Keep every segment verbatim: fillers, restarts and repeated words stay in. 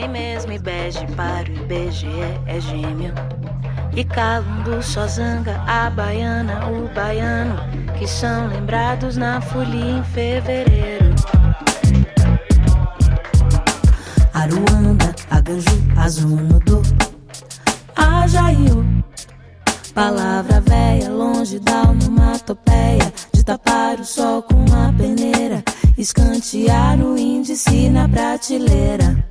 nem mesmo Ibege para o I B G E é gêmeo. E Calundu só zanga a baiana, o baiano, que são lembrados na folia em fevereiro. Aruanda, Aganju, Azunudu, Ajaiu. Palavra véia, longe da onomatopeia, de tapar o sol com a peneira, escantear o índice na prateleira.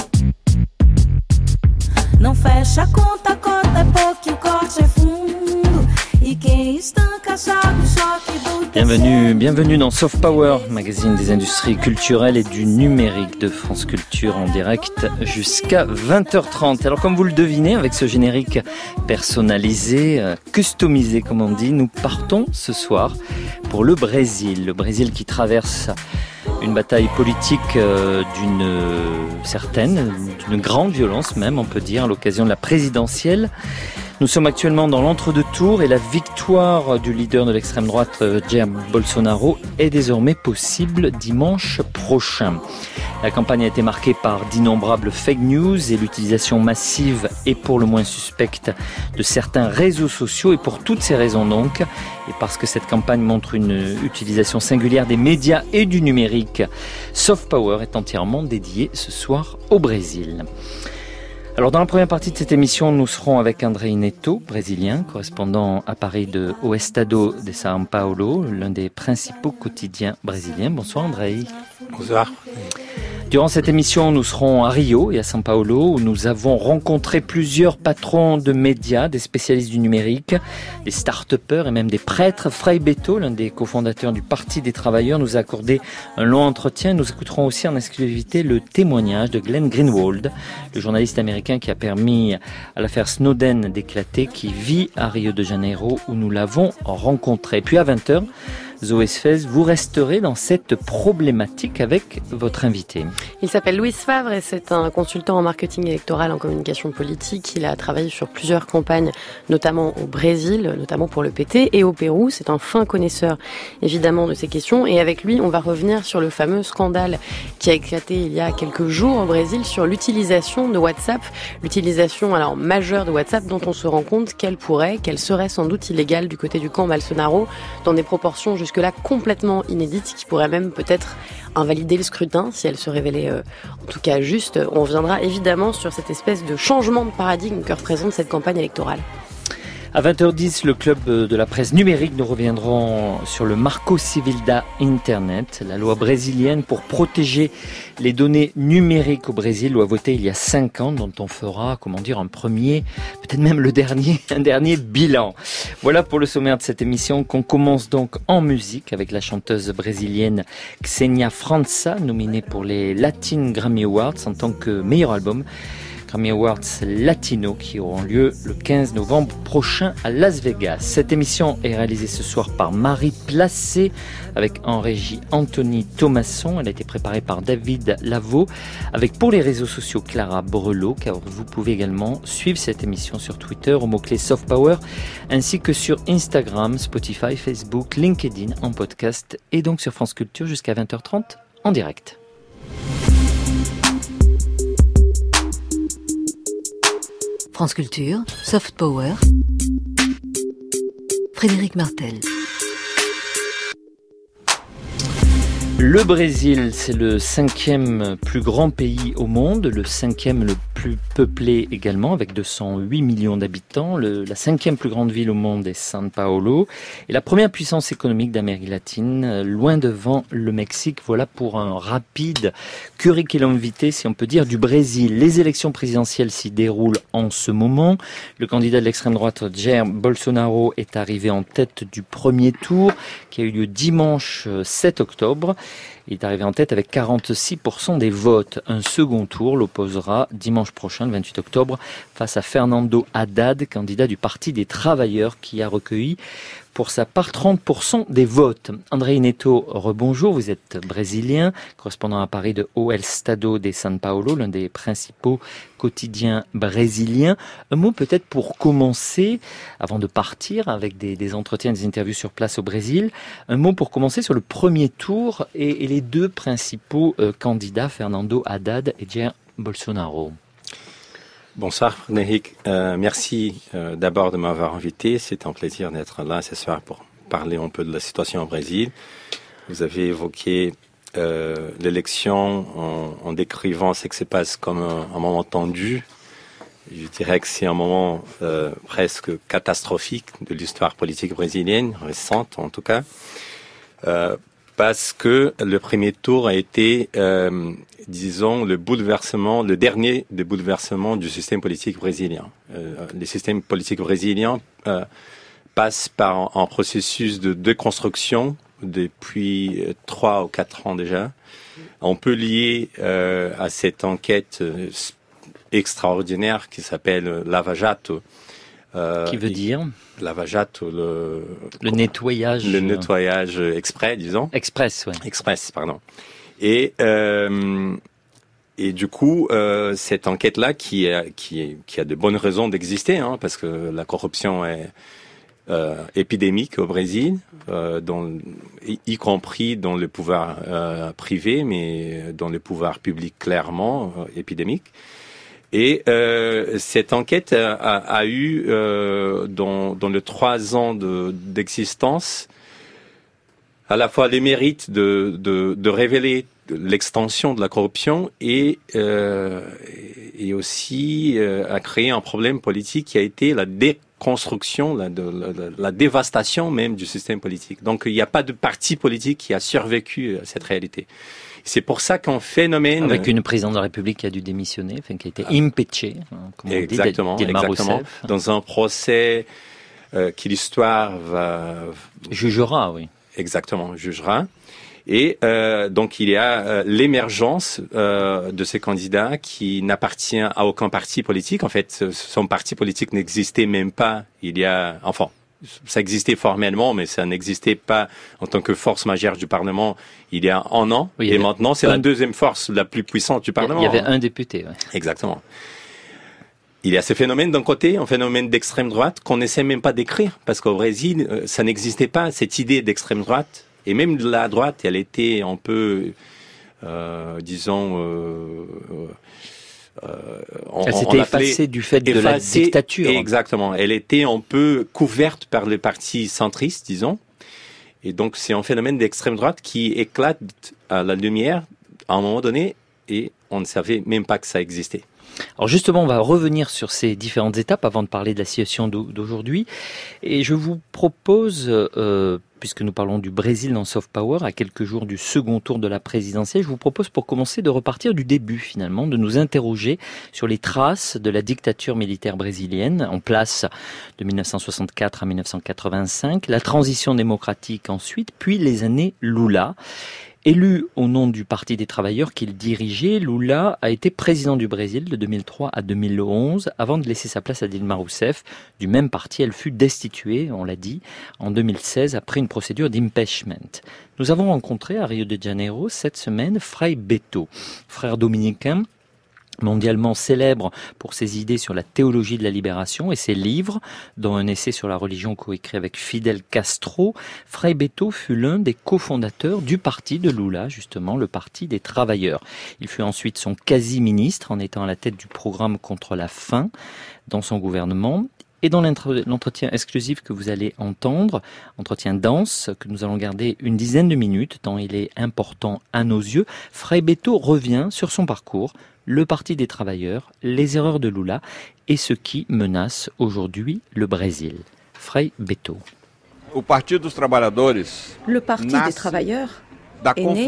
Não fecha a conta, a cota é pouco, o corte é fundo. E quem estanca sabe o choque do Bienvenue, bienvenue dans Soft Power, magazine des industries culturelles et du numérique de France Culture en direct jusqu'à vingt heures trente. Alors comme vous le devinez, avec ce générique personnalisé, customisé comme on dit, nous partons ce soir pour le Brésil. Le Brésil qui traverse une bataille politique euh, d'une euh, certaine, d'une grande violence même, on peut dire, à l'occasion de la présidentielle. Nous sommes actuellement dans l'entre-deux-tours et la victoire du leader de l'extrême droite, Jair Bolsonaro, est désormais possible dimanche prochain. La campagne a été marquée par d'innombrables fake news et l'utilisation massive et pour le moins suspecte de certains réseaux sociaux. Et pour toutes ces raisons donc, et parce que cette campagne montre une utilisation singulière des médias et du numérique, Soft Power est entièrement dédié ce soir au Brésil. Alors dans la première partie de cette émission, nous serons avec Andrei Neto, brésilien, correspondant à Paris de O Estado de São Paulo, l'un des principaux quotidiens brésiliens. Bonsoir Andrei. Bonsoir. Durant cette émission, nous serons à Rio et à São Paulo, où nous avons rencontré plusieurs patrons de médias, des spécialistes du numérique, des start-upers et même des prêtres. Frei Betto, l'un des cofondateurs du Parti des travailleurs, nous a accordé un long entretien. Nous écouterons aussi en exclusivité le témoignage de Glenn Greenwald, le journaliste américain qui a permis à l'affaire Snowden d'éclater, qui vit à Rio de Janeiro, où nous l'avons rencontré. Puis à vingt heures, Zoé Sfez, vous resterez dans cette problématique avec votre invité. Il s'appelle Louis Favre et c'est un consultant en marketing électoral, en communication politique. Il a travaillé sur plusieurs campagnes, notamment au Brésil, notamment pour le P T, et au Pérou. C'est un fin connaisseur, évidemment, de ces questions. Et avec lui, on va revenir sur le fameux scandale qui a éclaté il y a quelques jours au Brésil sur l'utilisation de WhatsApp. L'utilisation, alors, majeure de WhatsApp dont on se rend compte qu'elle pourrait, qu'elle serait sans doute illégale du côté du camp Bolsonaro, dans des proportions jusque là complètement inédite, qui pourrait même peut-être invalider le scrutin si elle se révélait euh, en tout cas juste. On reviendra évidemment sur cette espèce de changement de paradigme que représente cette campagne électorale. À vingt heures dix, le club de la presse numérique, nous reviendrons sur le Marco Civil da Internet, la loi brésilienne pour protéger les données numériques au Brésil, loi votée il y a cinq ans, dont on fera, comment dire, un premier, peut-être même le dernier, un dernier bilan. Voilà pour le sommaire de cette émission qu'on commence donc en musique avec la chanteuse brésilienne Xenia França, nominée pour les Latin Grammy Awards en tant que meilleur album. Grammy Awards Latino qui auront lieu le quinze novembre prochain à Las Vegas. Cette émission est réalisée ce soir par Marie Placé avec en régie Anthony Thomasson. Elle a été préparée par David Lavaux avec pour les réseaux sociaux Clara Brelot, car vous pouvez également suivre cette émission sur Twitter au mot-clé Soft Power ainsi que sur Instagram, Spotify, Facebook, LinkedIn en podcast et donc sur France Culture jusqu'à vingt heures trente en direct. France Culture, Soft Power, Frédéric Martel. Le Brésil, c'est le cinquième plus grand pays au monde, le cinquième le plus peuplé également, avec deux cent huit millions d'habitants. Le, la cinquième plus grande ville au monde est São Paulo. Et la première puissance économique d'Amérique latine, loin devant le Mexique. Voilà pour un rapide curriculum vitae, si on peut dire, du Brésil. Les élections présidentielles s'y déroulent en ce moment. Le candidat de l'extrême droite, Jair Bolsonaro, est arrivé en tête du premier tour, qui a eu lieu dimanche sept octobre. Il est arrivé en tête avec quarante-six pour cent des votes. Un second tour l'opposera dimanche prochain, le vingt-huit octobre, face à Fernando Haddad, candidat du Parti des travailleurs, qui a recueilli pour sa part trente pour cent des votes. Andrei Neto, rebonjour, vous êtes brésilien, correspondant à Paris de O Estado de São Paulo, l'un des principaux quotidiens brésiliens. Un mot peut-être pour commencer, avant de partir avec des, des entretiens, des interviews sur place au Brésil, un mot pour commencer sur le premier tour et, et les deux principaux euh, candidats, Fernando Haddad et Jair Bolsonaro. Bonsoir Frédéric, euh, merci euh, d'abord de m'avoir invité. C'est un plaisir d'être là ce soir pour parler un peu de la situation au Brésil. Vous avez évoqué euh, l'élection en, en décrivant ce qui se passe comme un, un moment tendu. Je dirais que c'est un moment euh, presque catastrophique de l'histoire politique brésilienne, récente en tout cas, euh, parce que le premier tour a été, euh, disons, le bouleversement, le dernier des bouleversements du système politique brésilien. Euh, le système politique brésilien euh, passe par un, un processus de déconstruction depuis trois ou quatre ans déjà. On peut lier euh, à cette enquête euh, extraordinaire qui s'appelle Lava Jato. Euh, qui veut dire Lava Jato, le, le nettoyage. Le nettoyage exprès, disons. Express, oui. Express, pardon. Et, euh, et du coup, euh, cette enquête-là, qui a, qui, qui a de bonnes raisons d'exister, hein, parce que la corruption est euh, épidémique au Brésil, euh, dans, y, y compris dans le pouvoir euh, privé, mais dans le pouvoir public clairement euh, épidémique. Et euh, cette enquête a, a, a eu, euh, dans, dans les trois ans de, d'existence, à la fois les mérites de, de, de révéler l'extension de la corruption et, euh, et aussi euh, a créé un problème politique qui a été la déconstruction, la, de, la, la dévastation même du système politique. Donc il n'y a pas de parti politique qui a survécu à cette réalité. C'est pour ça qu'un phénomène... Avec une présidente de la République qui a dû démissionner, enfin, qui a été impeachée, comme on exactement, dit, Dilma exactement. Rousseff. Dans un procès euh, qui l'histoire va... Jugera, oui. Exactement, jugera. Et euh, donc il y a euh, l'émergence euh, de ces candidats qui n'appartient à aucun parti politique. En fait, son parti politique n'existait même pas il y a... Enfin, ça existait formellement, mais ça n'existait pas en tant que force majeure du Parlement il y a un an. Oui, et maintenant, c'est un... la deuxième force la plus puissante du Parlement. Il y avait un député. Ouais. Exactement. Il y a ce phénomène d'un côté, un phénomène d'extrême droite qu'on n'essaie même pas d'écrire, parce qu'au Brésil, ça n'existait pas, cette idée d'extrême droite. Et même la droite, elle était un peu, euh, disons... Euh, Euh, on, elle s'était effacée du fait de effacée, la dictature. Exactement. Elle était un peu couverte par les partis centristes, disons. Et donc, c'est un phénomène d'extrême droite qui éclate à la lumière à un moment donné et on ne savait même pas que ça existait. Alors justement, on va revenir sur ces différentes étapes avant de parler de la situation d'aujourd'hui. Et je vous propose, euh, puisque nous parlons du Brésil dans Soft Power, à quelques jours du second tour de la présidentielle, je vous propose pour commencer de repartir du début finalement, de nous interroger sur les traces de la dictature militaire brésilienne en place de mille neuf cent soixante-quatre à mille neuf cent quatre-vingt-cinq, la transition démocratique ensuite, puis les années Lula. Élu au nom du Parti des travailleurs qu'il dirigeait, Lula a été président du Brésil de deux mille trois à deux mille onze avant de laisser sa place à Dilma Rousseff. Du même parti, elle fut destituée, on l'a dit, en deux mille seize après une procédure d'impeachment. Nous avons rencontré à Rio de Janeiro cette semaine Frei Betto, frère dominicain, mondialement célèbre pour ses idées sur la théologie de la libération et ses livres, dont un essai sur la religion coécrit avec Fidel Castro. Frei Betto fut l'un des cofondateurs du parti de Lula, justement, le parti des travailleurs. Il fut ensuite son quasi-ministre en étant à la tête du programme contre la faim dans son gouvernement. Et dans l'entretien exclusif que vous allez entendre, entretien dense, que nous allons garder une dizaine de minutes, tant il est important à nos yeux, Frei Betto revient sur son parcours, le Parti des travailleurs, les erreurs de Lula et ce qui menace aujourd'hui le Brésil. Frei Betto. Le Parti des travailleurs est né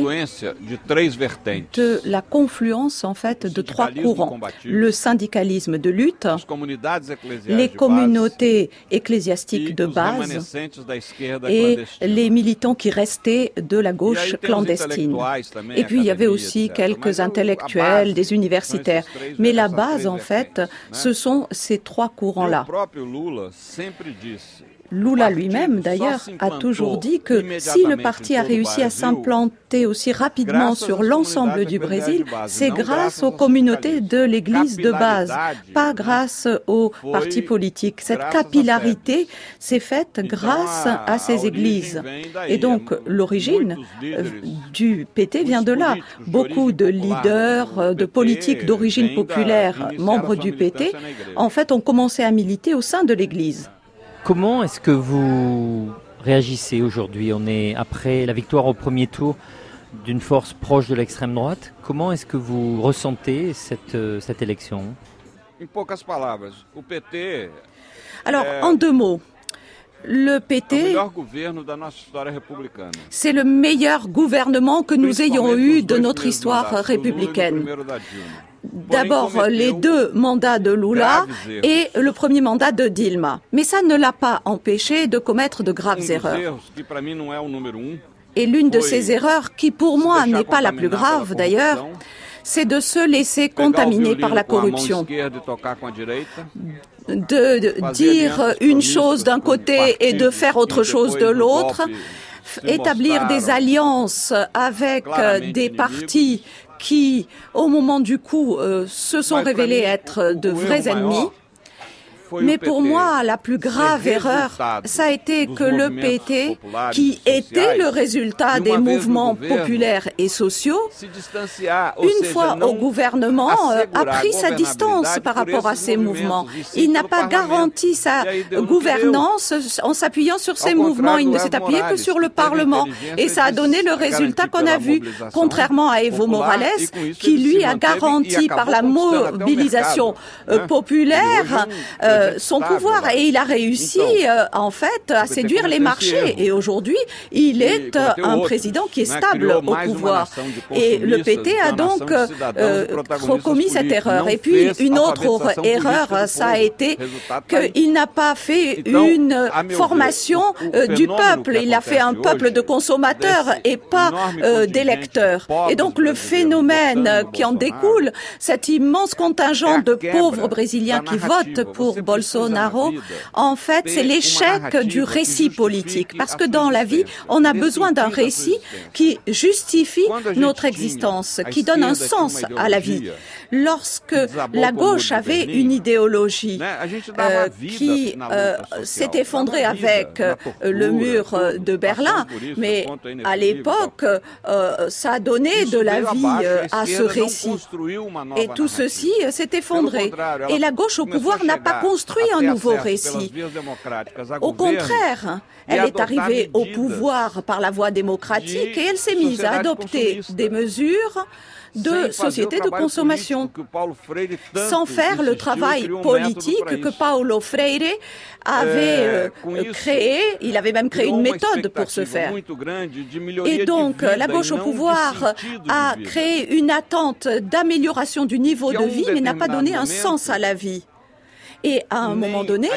de la confluence en fait de trois courants. Le syndicalisme de lutte, les communautés ecclésiastiques de base et les militants qui restaient de la gauche clandestine. Et puis il y avait aussi quelques intellectuels, des universitaires. Mais la Lula lui-même, d'ailleurs, a toujours dit que si le parti a réussi à s'implanter aussi rapidement sur l'ensemble du Brésil, c'est grâce aux communautés de l'Église de base, pas grâce aux partis politiques. Cette capillarité s'est faite grâce à ces églises. Et donc, l'origine du P T vient de là. Beaucoup de leaders, de politiques d'origine populaire, membres du P T, en fait, ont commencé à militer au sein de l'Église. Comment est-ce que vous réagissez aujourd'hui? On est après la victoire au premier tour d'une force proche de l'extrême droite. Comment est-ce que vous ressentez cette, cette élection? Alors, en deux mots, le P T, c'est le meilleur gouvernement que nous ayons eu de notre histoire républicaine. D'abord, les deux mandats de Lula et le premier mandat de Dilma. Mais ça ne l'a pas empêché de commettre de graves erreurs. Et l'une de ces erreurs, qui pour moi n'est pas la plus grave d'ailleurs, c'est de se laisser contaminer par la corruption. De, de dire une chose d'un côté et de faire autre chose de l'autre, établir des alliances avec des partis qui, au moment du coup, euh, se sont révélés être de vrais ennemis. Mais pour moi, la plus grave erreur, ça a été que le P T, qui était le résultat des mouvements populaires et sociaux, une fois au gouvernement, a pris sa distance par rapport à ces mouvements. Il n'a pas garanti sa gouvernance en s'appuyant sur ces mouvements. Il ne s'est appuyé que sur le Parlement. Et ça a donné le résultat qu'on a vu, contrairement à Evo Morales, qui lui a garanti par la mobilisation populaire euh, son pouvoir, et il a réussi euh, en fait à séduire les marchés, et aujourd'hui il est euh, un président qui est stable au pouvoir, et le P T a donc euh, recommis cette erreur. Et puis une autre erreur, ça a été qu'il n'a pas fait une formation euh, du peuple, il a fait un peuple de consommateurs et pas euh, d'électeurs, et donc le phénomène qui en découle, cet immense contingent de pauvres brésiliens qui votent pour Bolsonaro, en fait, c'est l'échec du récit politique. Parce que dans la vie, on a besoin d'un récit qui justifie notre existence, qui donne un sens à la vie. Lorsque la gauche avait une idéologie euh, qui euh, s'est effondrée avec euh, le mur de Berlin, mais à l'époque, euh, ça a donné de la vie euh, à ce récit. Et tout ceci euh, s'est effondré. Et la gauche au pouvoir n'a pas construit un nouveau récit. Au contraire, elle est arrivée au pouvoir par la voie démocratique et elle s'est mise à adopter des mesures de société de consommation, sans faire le travail politique que Paulo Freire avait euh, créé. Il avait même créé une méthode pour ce faire. Et donc, la gauche au pouvoir a créé une attente d'amélioration du niveau de vie, mais n'a pas donné un sens à la vie. Et à un moment donné,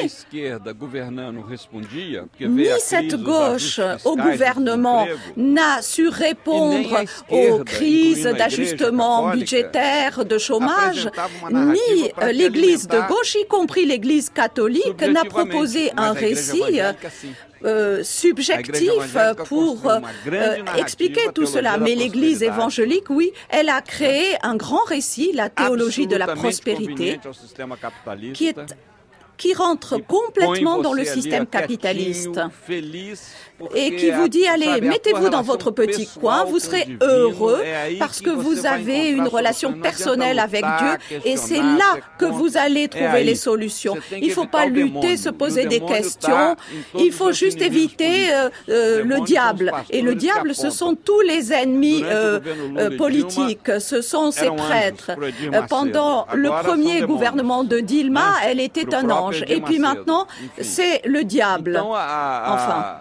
ni cette gauche au gouvernement n'a su répondre aux crises d'ajustement budgétaire, de chômage, ni l'Église de gauche, y compris l'Église catholique, n'a proposé un récit Euh, subjectif pour euh, expliquer tout cela. Mais l'Église évangélique, oui, elle a créé un grand récit, la théologie de la prospérité, qui est qui rentre complètement dans le système capitaliste et qui vous dit, allez, mettez-vous dans votre petit coin, vous serez heureux parce que vous avez une relation personnelle avec Dieu et c'est là que vous allez trouver les solutions. Il ne faut pas lutter, se poser des questions, il faut juste éviter euh, euh, le diable. Et le diable, ce sont tous les ennemis euh, euh, politiques, ce sont ces prêtres. Euh, pendant le premier gouvernement de Dilma, elle était un ange. Et puis maintenant, c'est le diable. Enfin.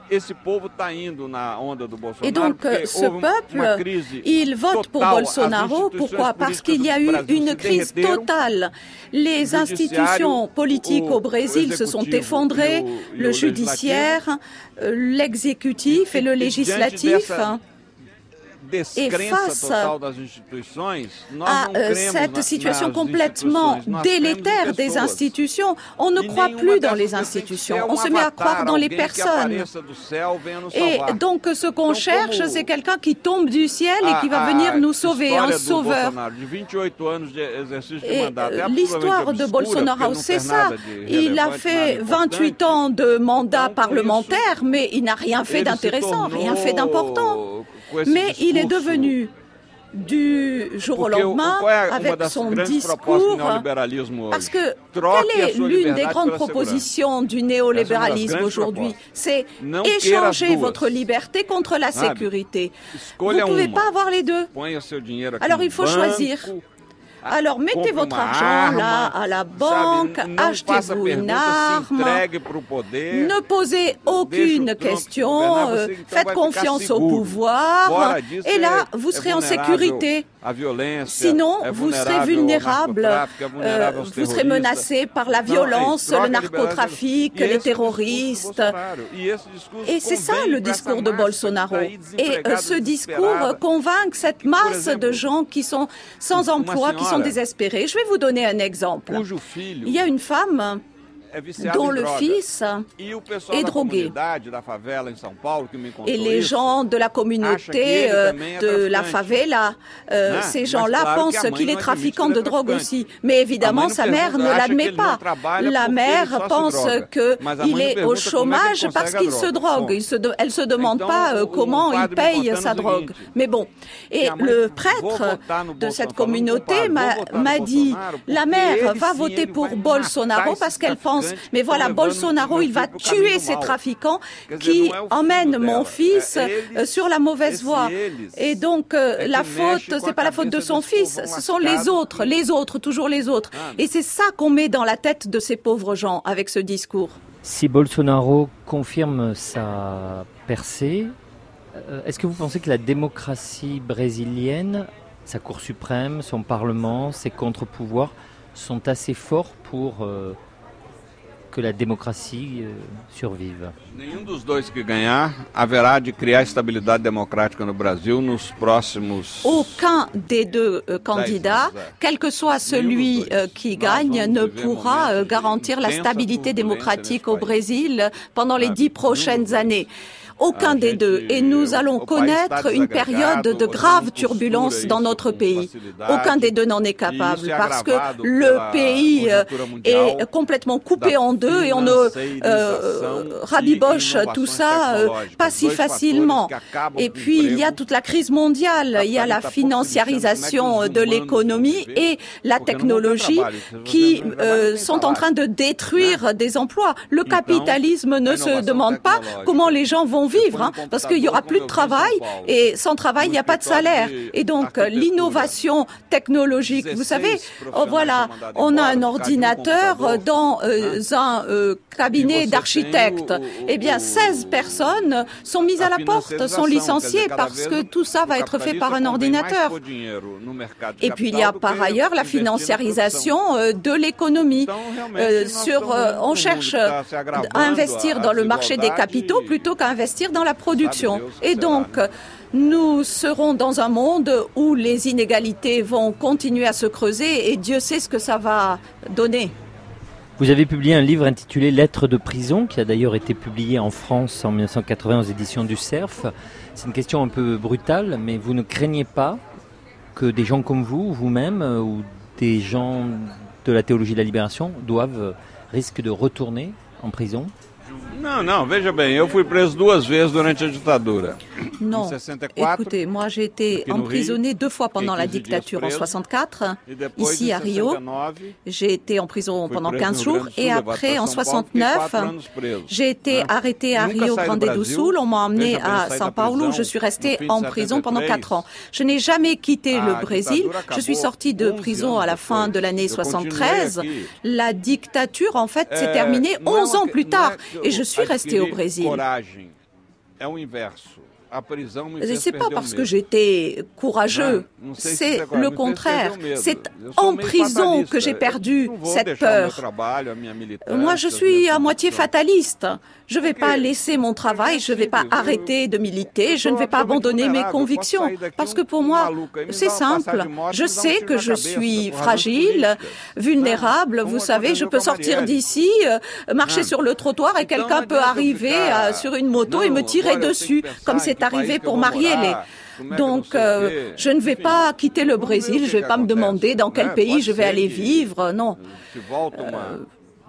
Et donc, ce peuple, il vote pour Bolsonaro. Pourquoi? Parce qu'il y a eu une crise totale. Les institutions politiques au Brésil se sont effondrées, le judiciaire, l'exécutif et le législatif. Et face à euh, cette situation complètement délétère des institutions, on ne croit plus dans les institutions, on se met à croire dans les personnes. Et donc ce qu'on cherche, c'est quelqu'un qui tombe du ciel et qui va venir nous sauver, un sauveur. Et l'histoire de Bolsonaro, c'est ça. Il a fait vingt-huit ans de mandat parlementaire, mais il n'a rien fait d'intéressant, rien fait d'important. Mais il est devenu, du jour au lendemain, avec son discours, parce que quelle est l'une des grandes propositions du néolibéralisme aujourd'hui? C'est échanger votre liberté contre la sécurité. Vous ne pouvez pas avoir les deux. Alors il faut choisir. Alors mettez votre argent là à la banque, achetez-vous une arme, ne posez aucune question, euh, faites confiance au pouvoir et là vous serez en sécurité. Sinon vous serez vulnérable, euh, vous serez menacé par la violence, le narcotrafic, les terroristes. Et c'est ça le discours de Bolsonaro. Et euh, ce discours convainc cette masse de gens qui sont sans emploi, qui sont désespérés. Je vais vous donner un exemple. Il y a une femme dont le fils est drogué. Et les gens de la communauté euh, de la favela, euh, ces gens-là pensent qu'il est trafiquant de drogue aussi. Mais évidemment, sa mère ne l'admet pas. La mère pense qu'il est au chômage parce qu'il se drogue. Il se de... Elle ne se demande pas euh, comment il paye sa drogue. Mais bon. Et le prêtre de cette communauté m'a dit, la mère va voter pour Bolsonaro parce qu'elle pense mais voilà, Bolsonaro, il va tuer ces trafiquants qui emmènent mon fils sur la mauvaise voie. Et donc, la faute, c'est pas la faute de son fils, ce sont les autres, les autres, toujours les autres. Et c'est ça qu'on met dans la tête de ces pauvres gens avec ce discours. Si Bolsonaro confirme sa percée, est-ce que vous pensez que la démocratie brésilienne, sa Cour suprême, son Parlement, ses contre-pouvoirs sont assez forts pour euh, que la démocratie euh, survive? Nenhum dos dois que ganhar haverá de criar estabilidade democrática no Brasil nos próximos. Aucun des deux euh, candidats, quel que soit celui euh, qui gagne, ne pourra euh, garantir la stabilité démocratique au Brésil pendant les dix prochaines années. Aucun des deux. Et nous allons connaître une période de graves turbulences dans notre pays. Aucun des deux n'en est capable parce que le pays est complètement coupé en deux et on ne euh, rabiboche tout ça euh, pas si facilement. Et puis il y a toute la crise mondiale, il y a la financiarisation de l'économie et la technologie qui euh, sont en train de détruire des emplois. Le capitalisme ne se demande pas comment les gens vont vivre, hein, parce qu'il n'y aura plus de travail et sans travail, il n'y a pas de salaire. Et donc, l'innovation technologique, vous savez, oh, voilà, on a un ordinateur dans euh, un euh, cabinet d'architectes. Eh bien, seize personnes sont mises à la porte, sont licenciées parce que tout ça va être fait par un ordinateur. Et puis, il y a par ailleurs la financiarisation euh, de l'économie. Euh, sur, euh, on cherche à investir dans le marché des capitaux plutôt qu'à investir dans la production. Et donc, nous serons dans un monde où les inégalités vont continuer à se creuser et Dieu sait ce que ça va donner. Vous avez publié un livre intitulé Lettres de prison, qui a d'ailleurs été publié en France en dix-neuf cent quatre-vingts aux éditions du Cerf. C'est une question un peu brutale, mais vous ne craignez pas que des gens comme vous, vous-même, ou des gens de la théologie de la libération, doivent, risquent de retourner en prison? Não, não, veja bem, eu fui preso duas vezes durante a ditadura. Non, écoutez, moi j'ai été emprisonné deux fois pendant la dictature en soixante-quatre, ici à Rio. J'ai été en prison pendant quinze jours et après en soixante-neuf, j'ai été arrêté à Rio Grande do Sul. On m'a emmené à São Paulo où je suis resté en prison pendant quatre ans. Je n'ai jamais quitté le Brésil. Je suis sorti de prison à la fin de l'année soixante-treize. La dictature, en fait, s'est terminée onze ans plus tard et je suis resté au Brésil. C'est pas parce que j'étais courageux, c'est le contraire. C'est en prison que j'ai perdu cette peur. Moi, je suis à moitié fataliste. Je ne vais pas laisser mon travail, je ne vais pas arrêter de militer, je ne vais pas abandonner mes convictions. Parce que pour moi, c'est simple. Je sais que je suis fragile, vulnérable. Vous savez, je peux sortir d'ici, marcher sur le trottoir et quelqu'un peut arriver sur une moto et me tirer dessus, comme c'est arrivé pour Marielle. Donc, euh, je ne vais pas quitter le Brésil, je ne vais pas me demander dans quel pays je vais aller vivre, non. Euh,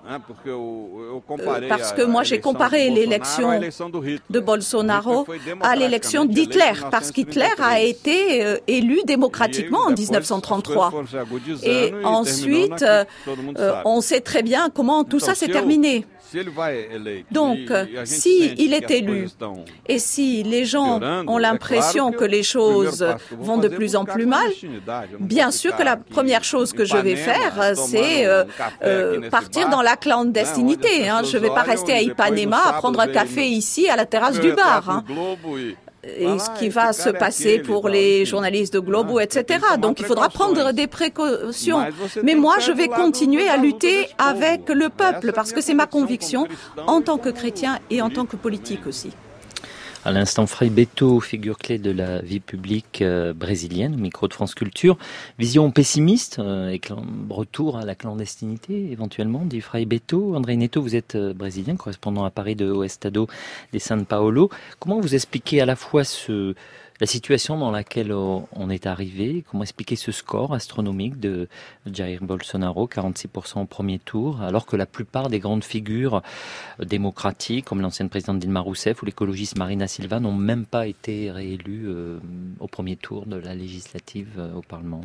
Parce que moi, j'ai comparé l'élection de Bolsonaro à l'élection d'Hitler, parce qu'Hitler a été euh, élu démocratiquement en dix-neuf cent trente-trois. Et ensuite, euh, on sait très bien comment tout ça s'est terminé. Donc, si il est élu et si les gens ont l'impression que les choses vont de plus en plus mal, bien sûr que la première chose que je vais faire, c'est euh, euh, partir dans la clandestinité. Hein. Je ne vais pas rester à Ipanema à prendre un café ici à la terrasse du bar. Hein. Et ce qui va se passer pour les journalistes de Globo, et cetera. Donc il faudra prendre des précautions. Mais moi, je vais continuer à lutter avec le peuple, parce que c'est ma conviction en tant que chrétien et en tant que politique aussi. À l'instant, Frei Betto, figure clé de la vie publique euh, brésilienne, au micro de France Culture. Vision pessimiste, euh, et retour à la clandestinité, éventuellement, dit Frei Betto. André Neto, vous êtes euh, brésilien, correspondant à Paris de O Estado de São Paulo. Comment vous expliquez à la fois ce, la situation dans laquelle on est arrivé? Comment expliquer ce score astronomique de Jair Bolsonaro, quarante-six pour cent au premier tour, alors que la plupart des grandes figures démocratiques, comme l'ancienne présidente Dilma Rousseff ou l'écologiste Marina Silva, n'ont même pas été réélus euh, au premier tour de la législative euh, au Parlement?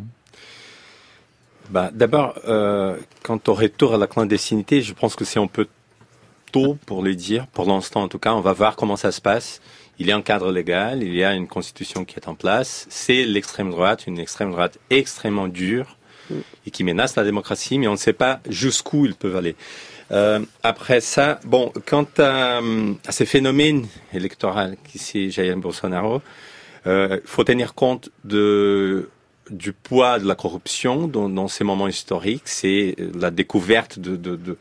Bah, d'abord, euh, quant au retour à la clandestinité, je pense que c'est un peu tôt pour le dire. Pour l'instant, en tout cas, on va voir comment ça se passe. Il y a un cadre légal, il y a une constitution qui est en place. C'est l'extrême droite, une extrême droite extrêmement dure et qui menace la démocratie, mais on ne sait pas jusqu'où ils peuvent aller. Euh, après ça, bon, quant à, à ces phénomènes électoraux qui c'est Jair Bolsonaro, il euh, faut tenir compte de du poids de la corruption dans, dans ces moments historiques. C'est la découverte de, de, de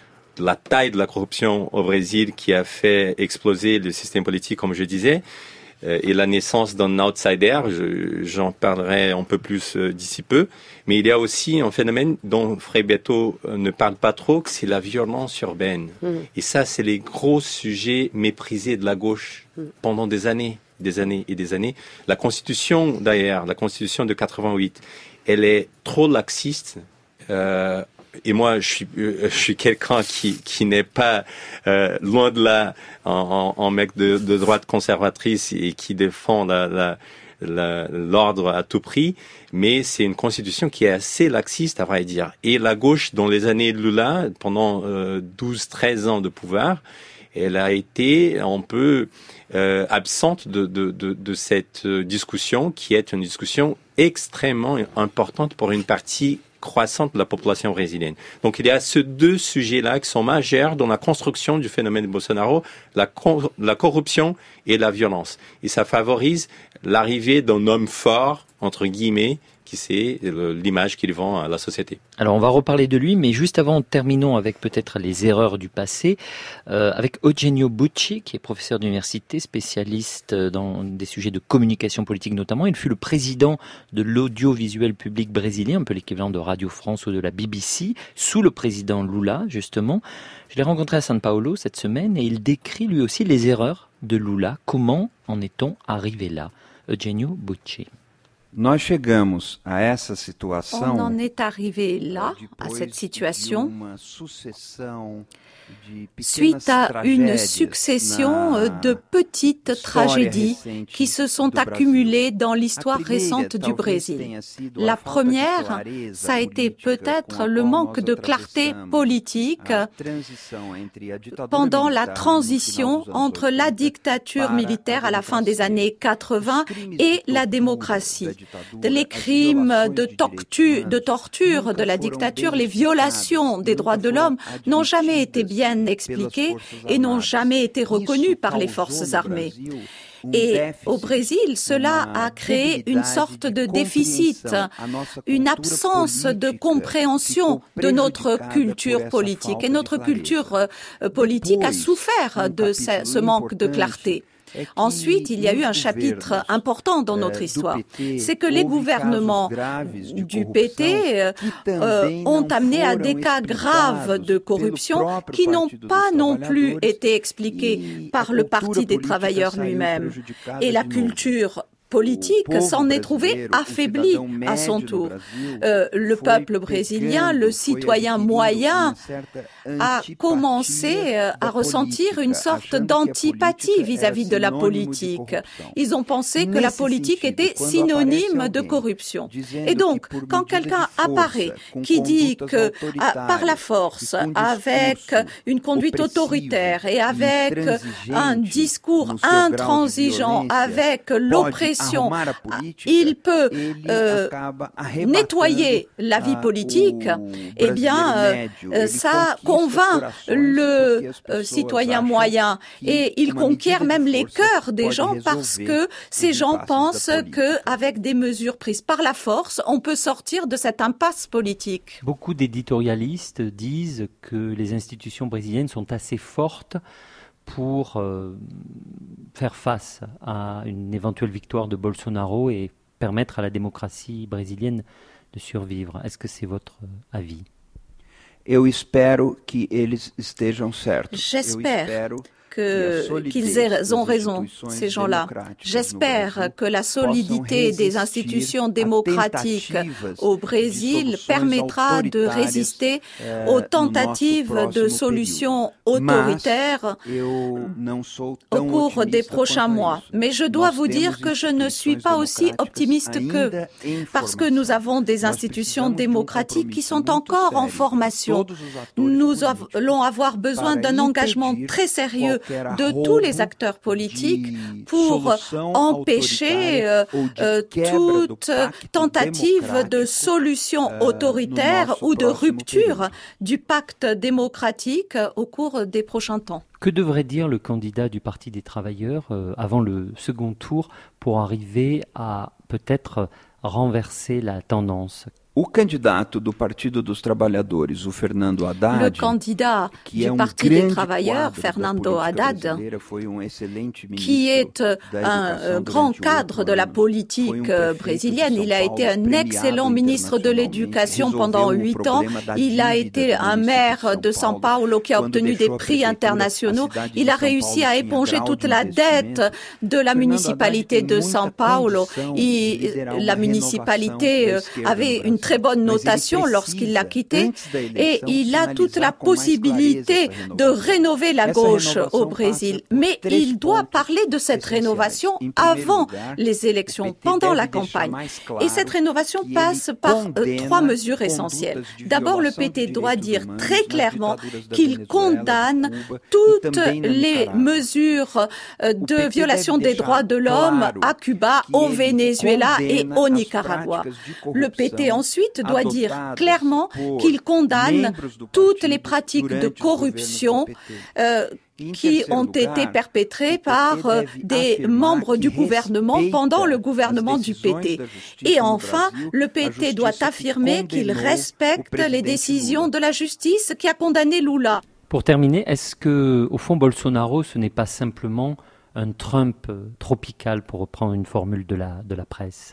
la taille de la corruption au Brésil qui a fait exploser le système politique, comme je disais, euh, et la naissance d'un outsider. Je, j'en parlerai un peu plus euh, d'ici peu. Mais il y a aussi un phénomène dont Frei Betto euh, ne parle pas trop, que c'est la violence urbaine. Mmh. Et ça, c'est les gros sujets méprisés de la gauche mmh. pendant des années, des années et des années. La Constitution, d'ailleurs, la Constitution de quatre-vingt-huit, elle est trop laxiste. Euh, Et moi, je suis, je suis quelqu'un qui, qui n'est pas euh, loin de là, en, en, en mec de, de droite conservatrice et qui défend la, la, la, l'ordre à tout prix. Mais c'est une constitution qui est assez laxiste, à vrai dire. Et la gauche, dans les années Lula, pendant euh, douze treize ans de pouvoir, elle a été un peu euh, absente de, de, de, de cette discussion, qui est une discussion extrêmement importante pour une partie croissante de la population brésilienne. Donc il y a ces deux sujets-là qui sont majeurs dans la construction du phénomène de Bolsonaro, la, cor- la corruption et la violence. Et ça favorise l'arrivée d'un homme fort, entre guillemets, qui c'est l'image qu'il vend à la société. Alors on va reparler de lui, mais juste avant, terminons avec peut-être les erreurs du passé, euh, avec Eugenio Bucci, qui est professeur d'université, spécialiste dans des sujets de communication politique notamment. Il fut le président de l'audiovisuel public brésilien, un peu l'équivalent de Radio France ou de la B B C, sous le président Lula, justement. Je l'ai rencontré à São Paulo cette semaine et il décrit lui aussi les erreurs de Lula. Comment en est-on arrivé là? Eugenio Bucci. Nós chegamos a essa situação. On en est arrivé là, à cette situation, suite à une succession de petites tragédies qui se sont accumulées dans l'histoire récente du Brésil. La première, ça a été peut-être le manque de clarté politique pendant la transition entre la dictature militaire à la fin des années quatre-vingts et la démocratie. Les crimes de torture, de torture de la dictature, les violations des droits de l'homme n'ont jamais été bien expliqués et n'ont jamais été reconnus par les forces armées. Et au Brésil, cela a créé une sorte de déficit, une absence de compréhension de notre culture politique. Et notre culture politique a souffert de ce, ce manque de clarté. Ensuite, il y a eu un chapitre important dans notre histoire. C'est que les gouvernements du P T euh, ont amené à des cas graves de corruption qui n'ont pas non plus été expliqués par le Parti des travailleurs lui-même. Et la culture politique s'en est trouvé affaibli à son tour. Euh, le peuple brésilien, le citoyen moyen, a commencé à ressentir une sorte d'antipathie vis-à-vis de la politique. Ils ont pensé que la politique était synonyme de corruption. Et donc, quand quelqu'un apparaît qui dit que par la force, avec une conduite autoritaire et avec un discours intransigeant, avec l'oppression, il peut euh, nettoyer la vie politique, eh bien, euh, ça convainc le euh, citoyen moyen et il conquiert même les cœurs des gens parce que ces gens pensent qu'avec des mesures prises par la force, on peut sortir de cette impasse politique. Beaucoup d'éditorialistes disent que les institutions brésiliennes sont assez fortes pour euh, faire face à une éventuelle victoire de Bolsonaro et permettre à la démocratie brésilienne de survivre. Est-ce que c'est votre avis? Eu espero que eles estejam certos. J'espère que, qu'ils ont raison, ces gens-là. J'espère que la solidité des institutions démocratiques au Brésil permettra de résister aux tentatives de solutions autoritaires au cours des prochains mois. Mais je dois vous dire que je ne suis pas aussi optimiste qu'eux, parce que nous avons des institutions démocratiques qui sont encore en formation. Nous allons avoir besoin d'un engagement très sérieux de tous les acteurs politiques pour empêcher euh, euh, toute tentative de solution autoritaire ou de rupture du pacte démocratique au cours des prochains temps. Que devrait dire le candidat du Parti des travailleurs euh, avant le second tour pour arriver à peut-être renverser la tendance? O candidato do Partido dos Trabalhadores, o Fernando Haddad, le candidat du Parti des Travailleurs, Fernando Haddad, qui est un grand cadre de la politique brésilienne. Il a été un excellent ministre de l'Éducation pendant huit ans. Il a été un maire de São Paulo qui a obtenu des prix internationaux. Il a réussi à éponger toute la dette de la municipalité de São Paulo. Il, la municipalité avait une très bonne notation lorsqu'il l'a quitté et il a toute la possibilité de rénover la gauche au Brésil. Mais il doit parler de cette rénovation avant les élections, pendant la campagne. Et cette rénovation passe par euh, trois mesures essentielles. D'abord, le P T doit dire très clairement qu'il condamne toutes les mesures de violation des droits de l'homme à Cuba, au Venezuela et au Nicaragua. Le P T ensuite Ensuite, doit dire clairement qu'il condamne toutes les pratiques de corruption euh, qui ont été perpétrées par euh, des membres du gouvernement pendant le gouvernement du P T. Et enfin, le P T doit affirmer qu'il respecte les décisions de la justice qui a condamné Lula. Pour terminer, est-ce que, au fond, Bolsonaro, ce n'est pas simplement un Trump tropical, pour reprendre une formule de la, de la presse?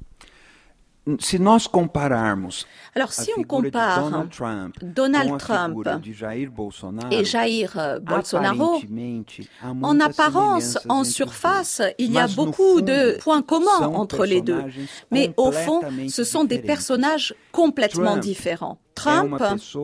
Si nós compararmos Alors, si on compare Donald Trump, Donald Trump et Jair Bolsonaro, en apparence, en surface, il y a beaucoup de points communs entre les deux. Mais au fond, ce sont des personnages complètement différents. Trump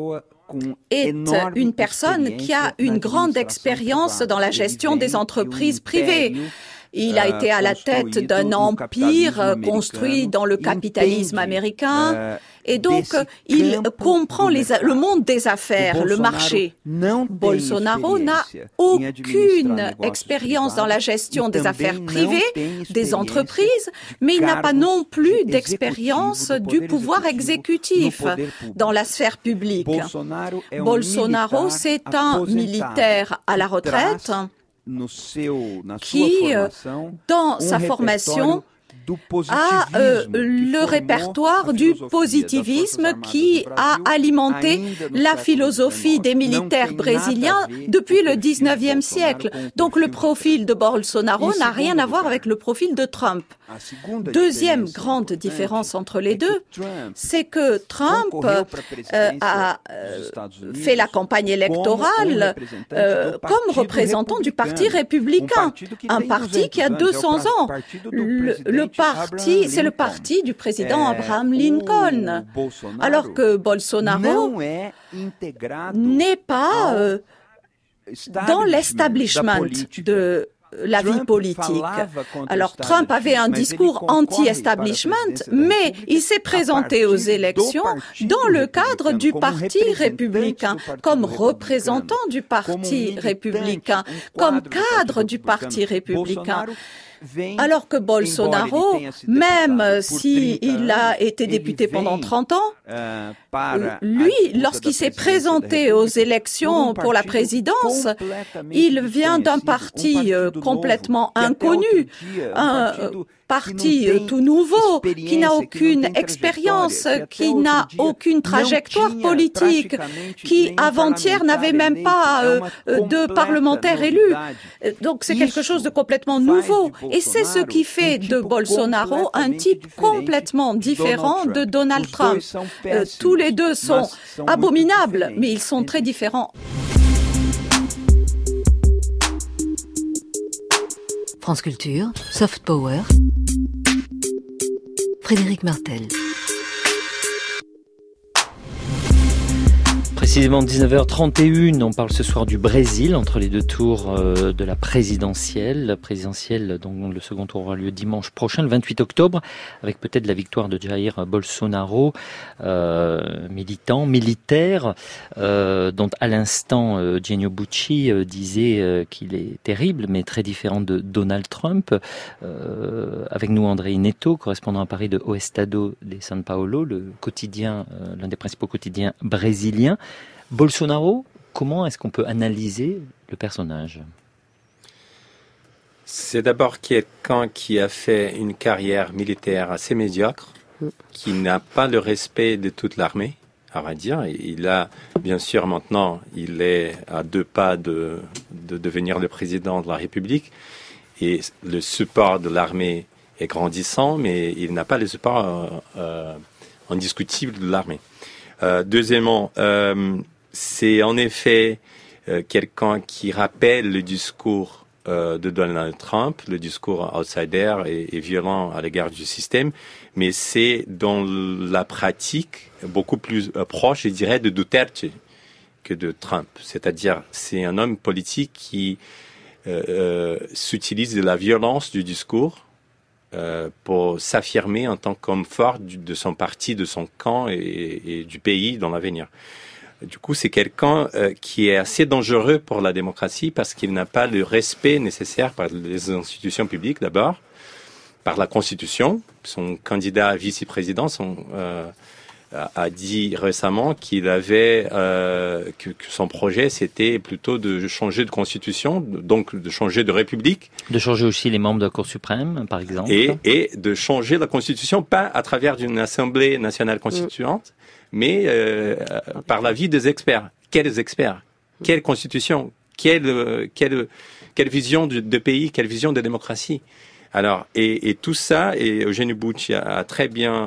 est une personne qui a une grande expérience dans la gestion des entreprises privées. Il a été à la tête d'un empire construit dans le capitalisme américain et donc il comprend les, le monde des affaires, le marché. Bolsonaro n'a aucune expérience dans la gestion des affaires privées, des entreprises, mais il n'a pas non plus d'expérience du pouvoir exécutif dans la sphère publique. Bolsonaro, c'est un militaire à la retraite. qui, dans sa formation, a euh, le répertoire du positivisme qui a alimenté la philosophie des militaires brésiliens depuis le dix-neuvième siècle. Donc le profil de Bolsonaro n'a rien à voir avec le profil de Trump. Deuxième grande différence entre les deux, c'est que Trump euh, a euh, fait la campagne électorale euh, comme représentant du Parti républicain, un parti qui a deux cents ans. Le, le parti, c'est le parti du président Abraham Lincoln, alors que Bolsonaro n'est pas euh, dans l'establishment de la vie politique. Alors Trump avait un discours anti-establishment, mais il s'est présenté aux élections dans le cadre du Parti républicain, comme représentant du Parti républicain, comme cadre du Parti républicain. Alors que Bolsonaro, même s'il a été député pendant trente ans, lui, lorsqu'il s'est présenté aux élections pour la présidence, il vient d'un parti complètement inconnu, un parti tout nouveau, qui n'a aucune expérience, qui n'a aucune trajectoire politique, qui avant-hier n'avait même pas euh, de parlementaires élus. Donc c'est quelque chose de complètement nouveau. Et c'est ce qui fait de Bolsonaro un type complètement différent de Donald Trump. Euh, tous les deux sont abominables, mais ils sont très différents. France Culture, Soft Power, Frédéric Martel. Précisément dix-neuf heures trente et une, on parle ce soir du Brésil entre les deux tours euh, de la présidentielle. La présidentielle, dont le second tour aura lieu dimanche prochain, le vingt-huit octobre, avec peut-être la victoire de Jair Bolsonaro, euh, militant, militaire, euh, dont à l'instant euh, Genio Bucci euh, disait euh, qu'il est terrible, mais très différent de Donald Trump. Euh, avec nous Andrei Neto, correspondant à Paris de O Estado de São Paulo, le quotidien, euh, l'un des principaux quotidiens brésiliens. Bolsonaro, comment est-ce qu'on peut analyser le personnage ? C'est d'abord quelqu'un qui a fait une carrière militaire assez médiocre, qui n'a pas le respect de toute l'armée, à vrai dire. Il a, bien sûr, maintenant, il est à deux pas de, de devenir le président de la République, et le support de l'armée est grandissant, mais il n'a pas le support euh, euh, indiscutible de l'armée. Euh, deuxièmement, euh, c'est en effet euh, quelqu'un qui rappelle le discours euh, de Donald Trump, le discours outsider et, et violent à l'égard du système, mais c'est dans la pratique beaucoup plus euh, proche, je dirais, de Duterte que de Trump. C'est-à-dire, c'est un homme politique qui euh, euh, s'utilise de la violence du discours Euh, pour s'affirmer en tant qu'homme fort du, de son parti, de son camp et, et du pays dans l'avenir. Du coup, c'est quelqu'un euh, qui est assez dangereux pour la démocratie parce qu'il n'a pas le respect nécessaire par les institutions publiques d'abord, par la Constitution. Son candidat à vice-président son, euh, a dit récemment qu'il avait euh, que, que son projet c'était plutôt de changer de constitution, donc de changer de république, de changer aussi les membres de la Cour suprême, par exemple, et, et de changer la constitution pas à travers une assemblée nationale constituante, mmh. mais euh, par l'avis des experts. Quels experts ? Quelle constitution ? Quelle quelle quelle vision de, de pays ? Quelle vision de démocratie ? Alors et, et tout ça, et Eugenio Bucci a, a très bien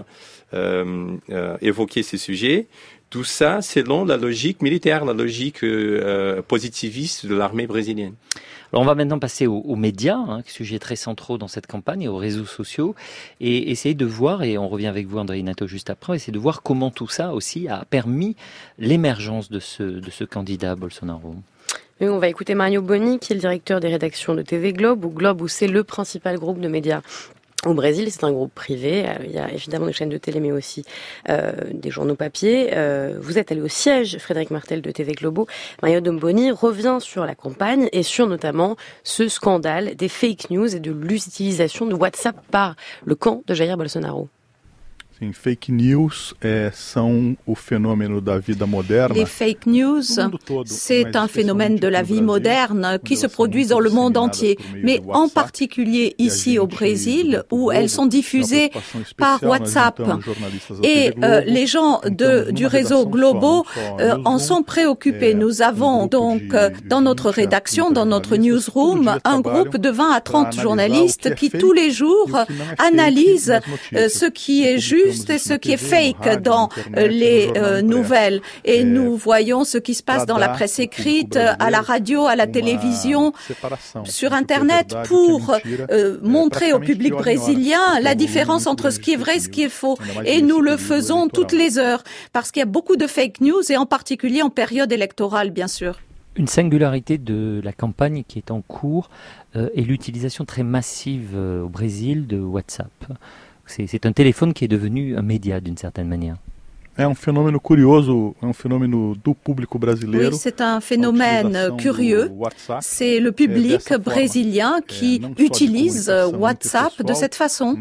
Euh, euh, évoquer ces sujets, tout ça selon la logique militaire, la logique euh, positiviste de l'armée brésilienne. Alors on va maintenant passer aux, aux médias, hein, sujet très centraux dans cette campagne, et aux réseaux sociaux, et essayer de voir, et on revient avec vous Andrei Neto juste après, essayer de voir comment tout ça aussi a permis l'émergence de ce, de ce candidat Bolsonaro. Oui, on va écouter Mario Boni, qui est le directeur des rédactions de T V Globe, ou Globe, où c'est le principal groupe de médias au Brésil. C'est un groupe privé. Il y a évidemment des chaînes de télé, mais aussi euh, des journaux papier. Euh, vous êtes allé au siège, Frédéric Martel, de T V Globo. Mario Boni revient sur la campagne et sur notamment ce scandale des fake news et de l'utilisation de WhatsApp par le camp de Jair Bolsonaro. Sim, fake news é, são o fenômeno da vida moderna. Les fake news, c'est un phénomène de la vie moderne qui se produit dans le monde entier, mais en particulier ici au Brésil, où elles sont diffusées par WhatsApp. Et euh, les gens de, du réseau Globo euh, en sont préoccupés. Nous avons donc euh, dans notre rédaction, dans notre newsroom, un groupe de vingt à trente journalistes qui tous les jours analysent euh, ce qui est juste et ce qui est fake dans euh, les euh, nouvelles. Et nous voyons ce qui se passe dans la presse écrite, à la radio, à la télévision, sur Internet, pour euh, montrer au public brésilien la différence entre ce qui est vrai et ce qui est faux. Et nous le faisons toutes les heures, parce qu'il y a beaucoup de fake news, et en particulier en période électorale, bien sûr. Une singularité de la campagne qui est en cours euh, est l'utilisation très massive euh, au Brésil de WhatsApp. C'est, c'est un téléphone qui est devenu un média d'une certaine manière. É um fenômeno curioso, é um fenômeno do público brasileiro. Oui, c'est un phénomène curieux. C'est le public brésilien qui utilise WhatsApp de cette façon.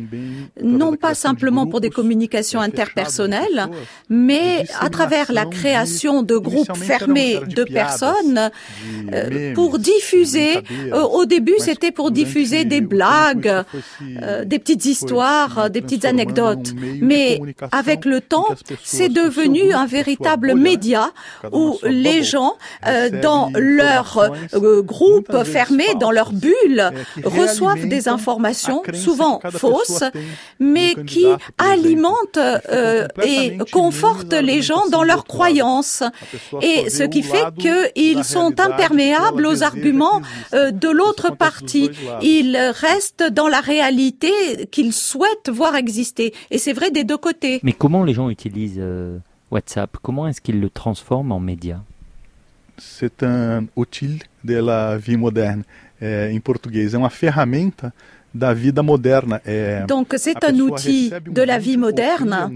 Non pas simplement pour des communications interpersonnelles, mais à travers la création de groupes fermés de personnes euh, pour diffuser. Euh, au début, c'était pour diffuser des blagues, euh, des petites histoires, des petites anecdotes. Mais avec le temps, c'est devenu un véritable média où les gens, euh, dans leur euh, groupe fermé, dans leur bulle, reçoivent des informations, souvent fausses, mais qui alimentent euh, et confortent les gens dans leurs croyances. Et ce qui fait qu'ils sont imperméables aux arguments euh, de l'autre partie. Ils restent dans la réalité qu'ils souhaitent voir exister. Et c'est vrai des deux côtés. Mais comment les gens utilisent euh, WhatsApp? Comment est-ce qu'ils le transforment en média? C'est un outil de la vie moderne. É, em português, é uma ferramenta da vida moderna. É, Donc c'est un outil de la vie moderne.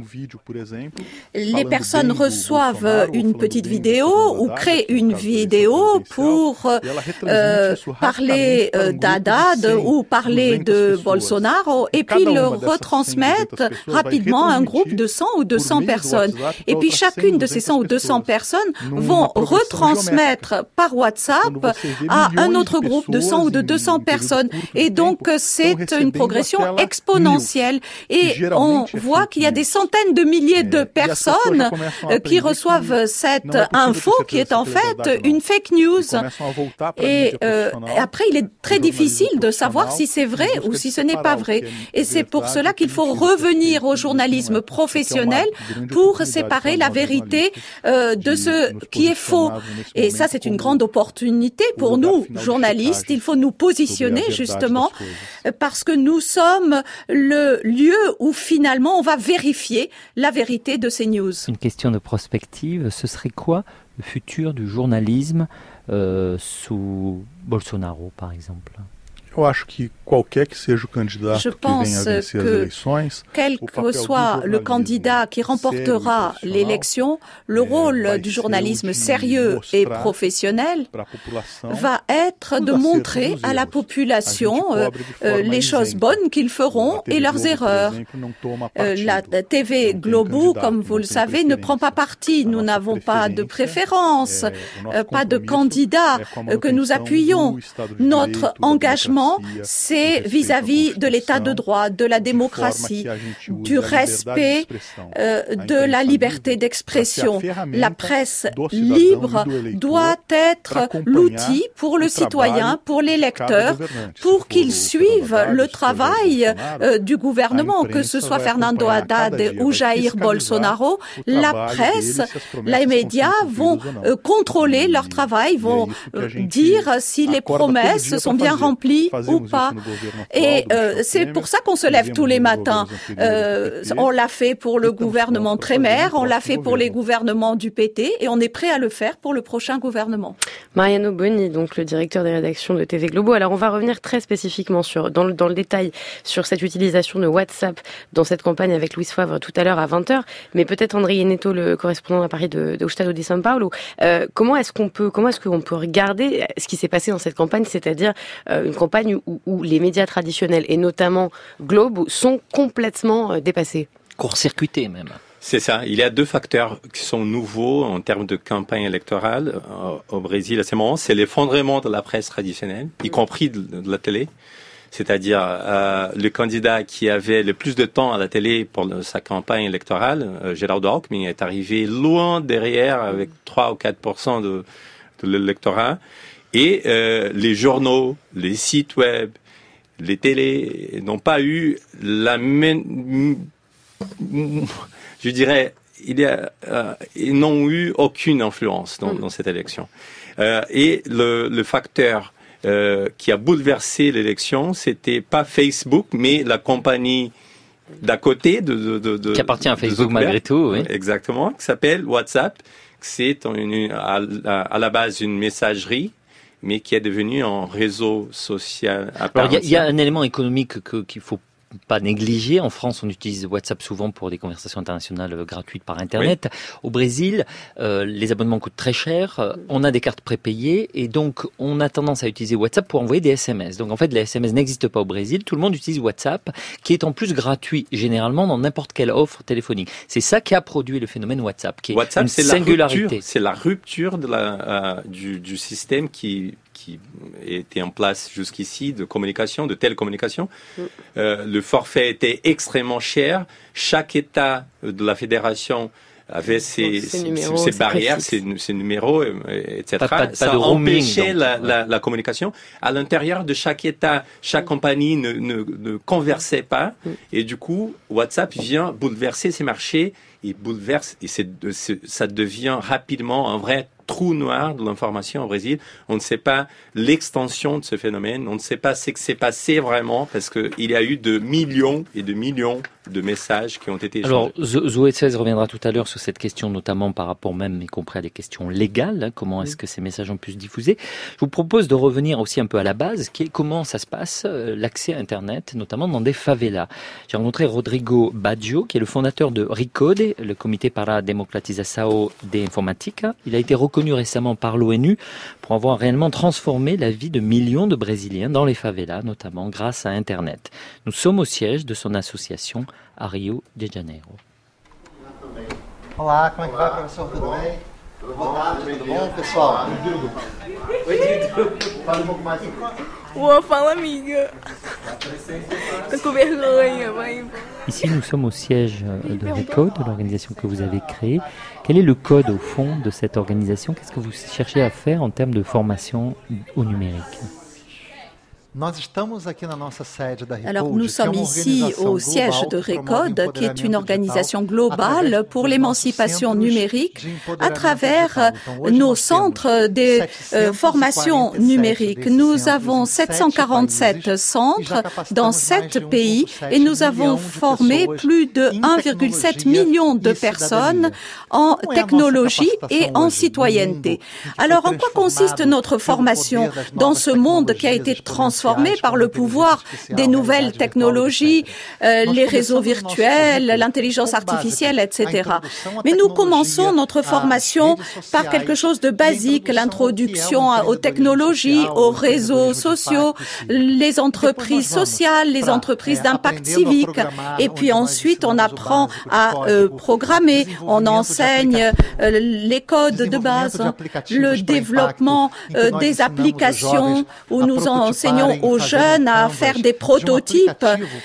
Les personnes reçoivent une petite vidéo ou créent une vidéo pour euh, parler euh, d'Haddad ou parler de Bolsonaro, et puis le retransmettent rapidement à un groupe de cent ou deux cents personnes. Et puis chacune de ces cent ou deux cents personnes vont retransmettre par WhatsApp à un autre groupe de cent ou de deux cents personnes. Et donc c'est C'est une progression exponentielle et on voit qu'il y a des centaines de milliers de personnes qui reçoivent cette info qui est en fait une fake news. Et euh, après, il est très difficile de savoir si c'est vrai ou si ce n'est pas vrai. Et c'est pour cela qu'il faut revenir au journalisme professionnel pour séparer la vérité euh, de ce qui est faux. Et ça, c'est une grande opportunité pour nous, journalistes. Il faut nous positionner justement parce que nous sommes le lieu où finalement on va vérifier la vérité de ces news. Une question de prospective, ce serait quoi le futur du journalisme euh, sous Bolsonaro par exemple? Eu acho que qualquer que seja o candidato Je que venha a vencer as eleições, quel que soit le candidat qui remportera l'élection, le rôle du journalisme sérieux et professionnel va être de montrer à la population euh, euh, les choses bonnes qu'ils feront et leurs erreurs. Euh, la T V Globo, comme vous le savez, ne prend pas parti. Nous n'avons pas de préférence, euh, pas de candidat euh, que nous appuyons. Notre engagement, c'est vis-à-vis de l'état de droit, de la démocratie, du respect euh, de la liberté d'expression. La presse libre doit être l'outil pour le citoyen, pour les lecteurs, pour qu'ils suivent le travail euh, du gouvernement, que ce soit Fernando Haddad ou Jair Bolsonaro. La presse, les médias vont euh, contrôler leur travail, vont euh, dire si les promesses sont bien remplies ou pas. Et euh, c'est pour ça qu'on se lève tous les matins. Euh, on l'a fait pour le gouvernement Temer, on l'a fait pour les gouvernements du P T et on est prêt à le faire pour le prochain gouvernement. Mariano Boni, donc le directeur des rédactions de T V Globo. Alors on va revenir très spécifiquement sur, dans, le, dans le détail sur cette utilisation de WhatsApp dans cette campagne avec Luis Favre tout à l'heure à vingt heures. Mais peut-être André Neto, le correspondant à Paris de, de O Estado de São Paulo. Euh, comment est-ce qu'on peut, comment est-ce qu'on peut regarder ce qui s'est passé dans cette campagne, c'est-à-dire euh, une campagne où, où les médias traditionnels et notamment Globo sont complètement euh, dépassés? court-circuité même. C'est ça. Il y a deux facteurs qui sont nouveaux en termes de campagne électorale euh, au Brésil à ce moment. C'est l'effondrement de la presse traditionnelle, y compris de, de la télé. C'est-à-dire euh, le candidat qui avait le plus de temps à la télé pour le, sa campagne électorale, euh, Geraldo Alckmin, est arrivé loin derrière avec trois ou quatre pour cent de, de l'électorat. Et euh, les journaux, les sites web, les télés n'ont pas eu la même... Je dirais, il y a, euh, ils n'ont eu aucune influence dans, dans cette élection. Euh, et le, le facteur euh, qui a bouleversé l'élection, c'était pas Facebook, mais la compagnie d'à côté de, de, de, de qui appartient à Facebook malgré tout, oui. Exactement, qui s'appelle WhatsApp. C'est une, à, à la base une messagerie, mais qui est devenu un réseau social à part entière. Il y, y a un élément économique que, qu'il faut pas négligé. En France, on utilise WhatsApp souvent pour des conversations internationales gratuites par Internet. Oui. Au Brésil, euh, les abonnements coûtent très cher. On a des cartes prépayées et donc on a tendance à utiliser WhatsApp pour envoyer des S M S. Donc en fait, les S M S n'existent pas au Brésil. Tout le monde utilise WhatsApp, qui est en plus gratuit généralement dans n'importe quelle offre téléphonique. C'est ça qui a produit le phénomène WhatsApp, qui est WhatsApp, une c'est singularité. La rupture, c'est la rupture de la, euh, du, du système qui qui était en place jusqu'ici de communication, de télécommunication. Mm. Euh, le forfait était extrêmement cher. Chaque État de la fédération avait ses, ses, numéros, ses barrières, ses, ses numéros, et cetera. Pas, pas, pas Ça empêchait la, la, la communication. À l'intérieur de chaque État, chaque mm. compagnie ne, ne, ne conversait pas. Mm. Et du coup, WhatsApp vient bouleverser ces marchés. Il bouleverse et c'est, c'est, ça devient rapidement un vrai trou noir de l'information au Brésil. On ne sait pas l'extension de ce phénomène. On ne sait pas ce qui s'est passé vraiment parce qu'il y a eu de millions et de millions de messages qui ont été échangés. Alors, Zoé Tseis reviendra tout à l'heure sur cette question, notamment par rapport même, y compris à des questions légales. Hein, comment est-ce que ces messages ont pu se diffuser? Je vous propose de revenir aussi un peu à la base, qui est comment ça se passe, euh, l'accès à Internet, notamment dans des favelas. J'ai rencontré Rodrigo Baggio, qui est le fondateur de RICODE, le Comité para a Democratização de Informática. Il a été reconnu récemment par l'ONU pour avoir réellement transformé la vie de millions de Brésiliens dans les favelas, notamment grâce à Internet. Nous sommes au siège de son association à Rio de Janeiro. Olá, como é que vai, professor? Tudo bem? Boa tarde, tudo bom, pessoal? Oi, Dudu. Fala um pouco mais. Uou, fala, amiga. Tô com vergonha, vai. Ici, nous sommes au siège de RICODE, de l'organisation que vous avez créée. Quel est le code, au fond, de cette organisation? Qu'est-ce que vous cherchez à faire en termes de formation au numérique? Alors nous sommes ici au siège de RICODE, qui est une organisation globale pour l'émancipation numérique à travers nos centres de euh, formation numérique. Nous avons sept cent quarante-sept centres dans sept pays et nous avons formé plus de un virgule sept million de personnes en technologie et en citoyenneté. Alors en quoi consiste notre formation dans ce monde qui a été transformé par le pouvoir des nouvelles technologies, euh, les réseaux virtuels, l'intelligence artificielle, et cetera. Mais nous commençons notre formation par quelque chose de basique, l'introduction aux technologies, aux réseaux sociaux, les entreprises sociales, les entreprises d'impact civique. Et puis ensuite, on apprend à euh, programmer, on enseigne euh, les codes de base, le développement euh, des applications où nous enseignons aux jeunes à faire des prototypes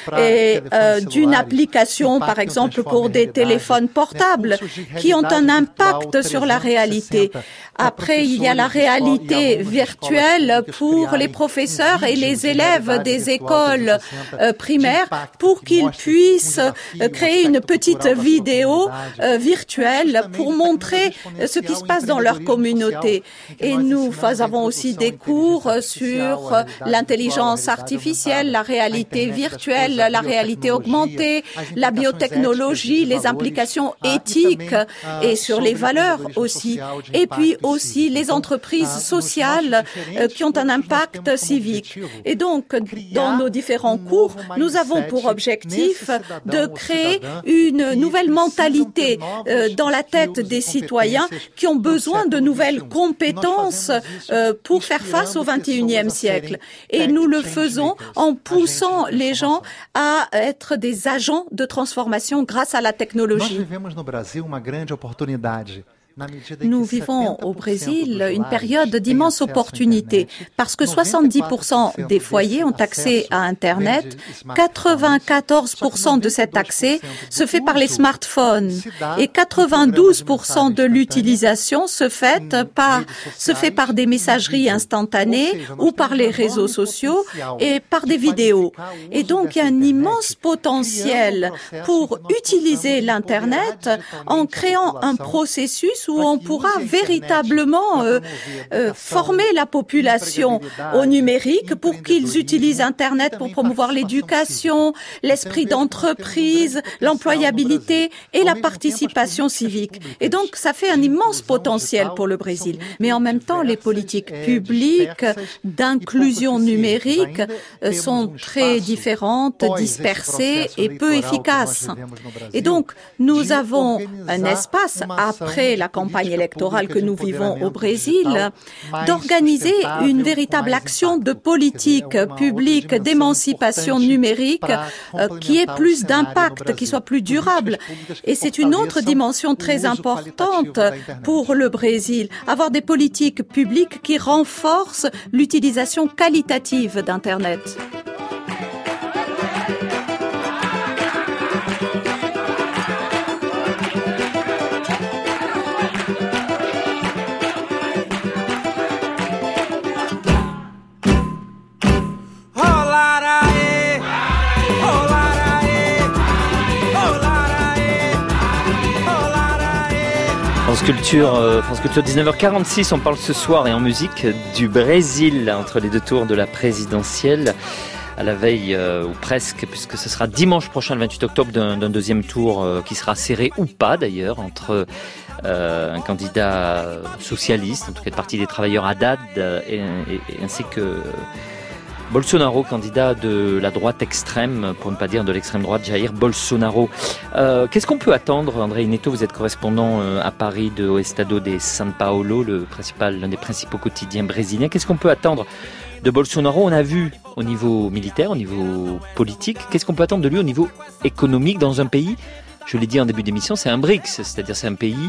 et euh, d'une application, par exemple, pour des téléphones portables qui ont un impact sur la réalité. Après, il y a la réalité virtuelle pour les professeurs et les élèves des écoles euh, primaires pour qu'ils puissent euh, créer une petite vidéo euh, virtuelle pour montrer euh, ce qui se passe dans leur communauté. Et nous avons aussi des cours sur euh, l'intelligence artificielle, la réalité virtuelle, la réalité augmentée, la biotechnologie, les implications éthiques et sur les valeurs aussi. Et puis aussi les entreprises sociales euh, qui ont un impact civique. Et donc, dans nos différents cours, nous avons pour objectif de créer une nouvelle mentalité euh, dans la tête des citoyens qui ont besoin de nouvelles compétences euh, pour faire face au vingt et unième siècle. Et et nous le faisons en poussant les gens à être des agents de transformation grâce à la technologie. Nous vivons au Brésil une période d'immense opportunité parce que soixante-dix pour cent des foyers ont accès à Internet, quatre-vingt-quatorze pour cent de cet accès se fait par les smartphones et quatre-vingt-douze pour cent de l'utilisation se fait par, se fait par des messageries instantanées ou par les réseaux sociaux et par des vidéos. Et donc il y a un immense potentiel pour utiliser l'Internet en créant un processus où on pourra véritablement euh, euh, former la population au numérique pour qu'ils utilisent Internet pour promouvoir l'éducation, l'esprit d'entreprise, l'employabilité et la participation civique. Et donc, ça fait un immense potentiel pour le Brésil. Mais en même temps, les politiques publiques d'inclusion numérique euh, sont très différentes, dispersées et peu efficaces. Et donc, nous avons un espace après la campagne électorale que nous vivons au Brésil, d'organiser une véritable action de politique publique d'émancipation numérique euh, qui ait plus d'impact, qui soit plus durable. Et c'est une autre dimension très importante pour le Brésil, avoir des politiques publiques qui renforcent l'utilisation qualitative d'Internet. France Culture, euh, France Culture, dix-neuf heures quarante-six, on parle ce soir et en musique du Brésil entre les deux tours de la présidentielle à la veille euh, ou presque, puisque ce sera dimanche prochain, le vingt-huit octobre, d'un, d'un deuxième tour euh, qui sera serré ou pas d'ailleurs entre euh, un candidat socialiste, en tout cas le Parti des travailleurs Haddad, euh, et, et, et ainsi que Bolsonaro, candidat de la droite extrême, pour ne pas dire de l'extrême droite, Jair Bolsonaro. Euh, qu'est-ce qu'on peut attendre, André Ineto, vous êtes correspondant euh, à Paris de O Estado de São Paulo, le principal, l'un des principaux quotidiens brésiliens. Qu'est-ce qu'on peut attendre de Bolsonaro? On a vu au niveau militaire, au niveau politique. Qu'est-ce qu'on peut attendre de lui au niveau économique dans un pays? Je l'ai dit en début d'émission, c'est un B R I C S, c'est-à-dire c'est un pays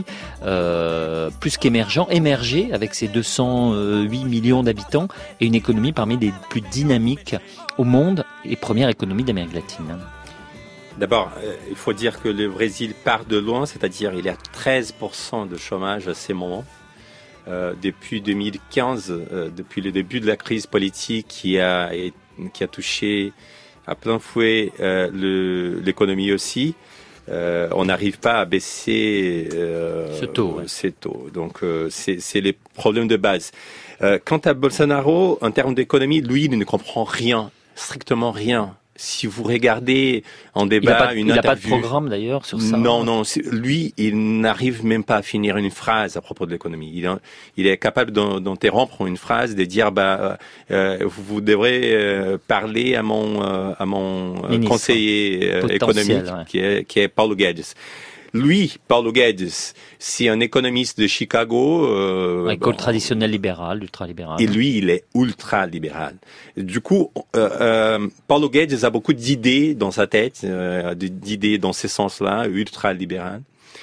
euh, plus qu'émergent, émergé avec ses deux cent huit millions d'habitants et une économie parmi les plus dynamiques au monde et première économie d'Amérique latine. D'abord, euh, il faut dire que le Brésil part de loin, c'est-à-dire il y a treize pour cent de chômage à ces moments. Euh, depuis deux mille quinze, euh, depuis le début de la crise politique qui a, qui a touché à plein fouet euh, le, l'économie aussi, Euh, on n'arrive pas à baisser euh, ce taux, ouais. ces taux. Donc, euh, c'est, c'est les problèmes de base. Euh, quant à Bolsonaro, en termes d'économie, lui, il ne comprend rien, strictement rien. Si vous regardez en débat il a pas, une il interview... Il n'a pas de programme d'ailleurs sur ça. Non, non. Lui, il n'arrive même pas à finir une phrase à propos de l'économie. Il, il est capable d'interrompre une phrase, de dire bah, euh, vous devrez euh, parler à mon, euh, à mon Ministre, conseiller euh, économique ouais. qui, est, qui est Paulo Guedes. Lui, Paulo Guedes, c'est un économiste de Chicago. Euh, École bon, traditionnelle libérale, ultra-libérale. Et lui, il est ultra-libéral. Du coup, euh, euh, Paulo Guedes a beaucoup d'idées dans sa tête, euh, d'idées dans ce sens-là, ultra-libéral.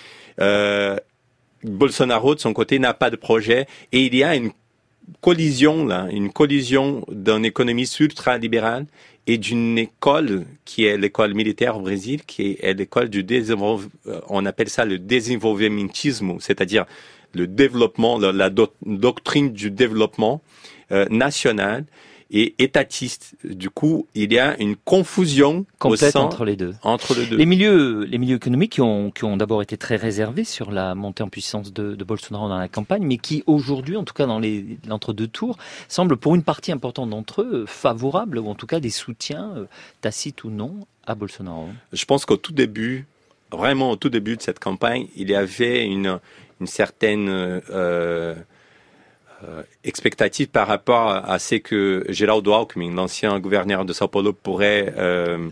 Euh, Bolsonaro, de son côté, n'a pas de projet. Et il y a une collision, là, une collision d'un économiste ultra-libéral et d'une école qui est l'école militaire au Brésil, qui est l'école du désenvolvement, on appelle ça le desenvolvimentismo, c'est-à-dire le développement, la, la do, doctrine du développement euh, national et étatiste. Du coup, il y a une confusion complète au sein, entre les deux. Entre les deux. Les milieux, les milieux économiques qui ont, qui ont d'abord été très réservés sur la montée en puissance de, de Bolsonaro dans la campagne, mais qui aujourd'hui, en tout cas dans les, l'entre-deux tours, semblent pour une partie importante d'entre eux favorables, ou en tout cas des soutiens, euh, tacites ou non, à Bolsonaro. Je pense qu'au tout début, vraiment au tout début de cette campagne, il y avait une, une certaine... Euh, Euh, expectative par rapport à ce que Geraldo Alckmin, l'ancien gouverneur de São Paulo, pourrait euh,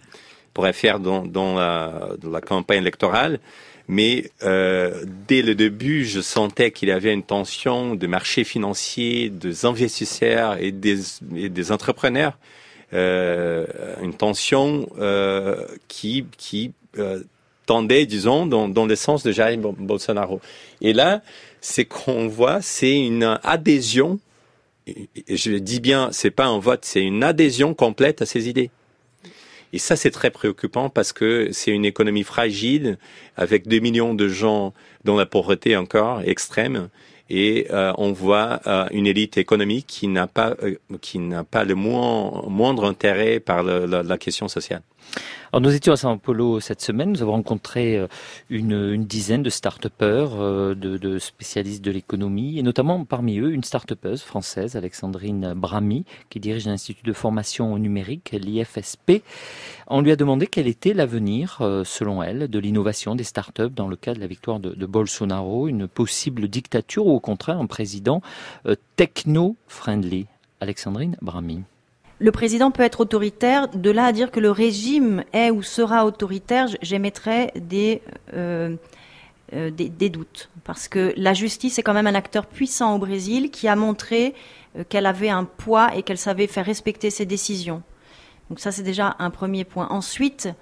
pourrait faire dans, dans, la, dans la campagne électorale. Mais euh, dès le début, je sentais qu'il y avait une tension de marché financier, des investisseurs et des, et des entrepreneurs, euh, une tension euh, qui, qui euh, tendait, disons, dans, dans le sens de Jair Bolsonaro. Et là, ce qu'on voit, c'est une adhésion, et je dis bien, c'est pas un vote, c'est une adhésion complète à ces idées. Et ça, c'est très préoccupant parce que c'est une économie fragile avec deux millions de gens dans la pauvreté encore extrême. Et euh, on voit euh, une élite économique qui n'a pas, euh, qui n'a pas le moins, moindre intérêt par le, la, la question sociale. Alors, nous étions à São Paulo cette semaine. Nous avons rencontré une, une dizaine de start-upers, de, de spécialistes de l'économie, et notamment parmi eux une start-upeuse française, Alexandrine Bramy, qui dirige l'Institut de formation numérique, l'I F S P. On lui a demandé quel était l'avenir, selon elle, de l'innovation des start-up dans le cas de la victoire de, de Bolsonaro, une possible dictature ou au contraire un président techno-friendly. Alexandrine Bramy. Le président peut être autoritaire. De là à dire que le régime est ou sera autoritaire, j'émettrais des, euh, euh, des, des doutes. Parce que la justice est quand même un acteur puissant au Brésil qui a montré euh, qu'elle avait un poids et qu'elle savait faire respecter ses décisions. Donc ça, c'est déjà un premier point. Ensuite,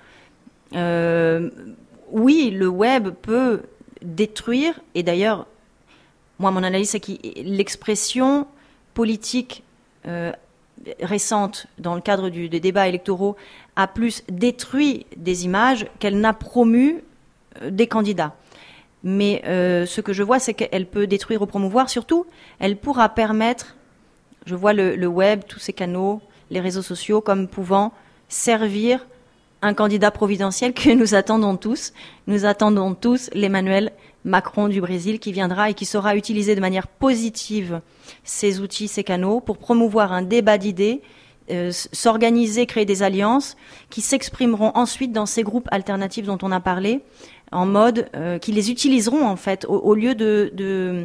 euh, oui, le web peut détruire, et d'ailleurs, moi, mon analyse, c'est que l'expression politique euh, récente, dans le cadre du, des débats électoraux, a plus détruit des images qu'elle n'a promu euh, des candidats. Mais euh, ce que je vois, c'est qu'elle peut détruire ou promouvoir. Surtout, elle pourra permettre, je vois le, le web, tous ces canaux, les réseaux sociaux, comme pouvant servir un candidat providentiel que nous attendons tous. Nous attendons tous l'Emmanuel Macron du Brésil qui viendra et qui saura utiliser de manière positive ces outils, ces canaux pour promouvoir un débat d'idées, euh, s'organiser, créer des alliances qui s'exprimeront ensuite dans ces groupes alternatifs dont on a parlé, en mode euh, qui les utiliseront en fait au, au lieu de, de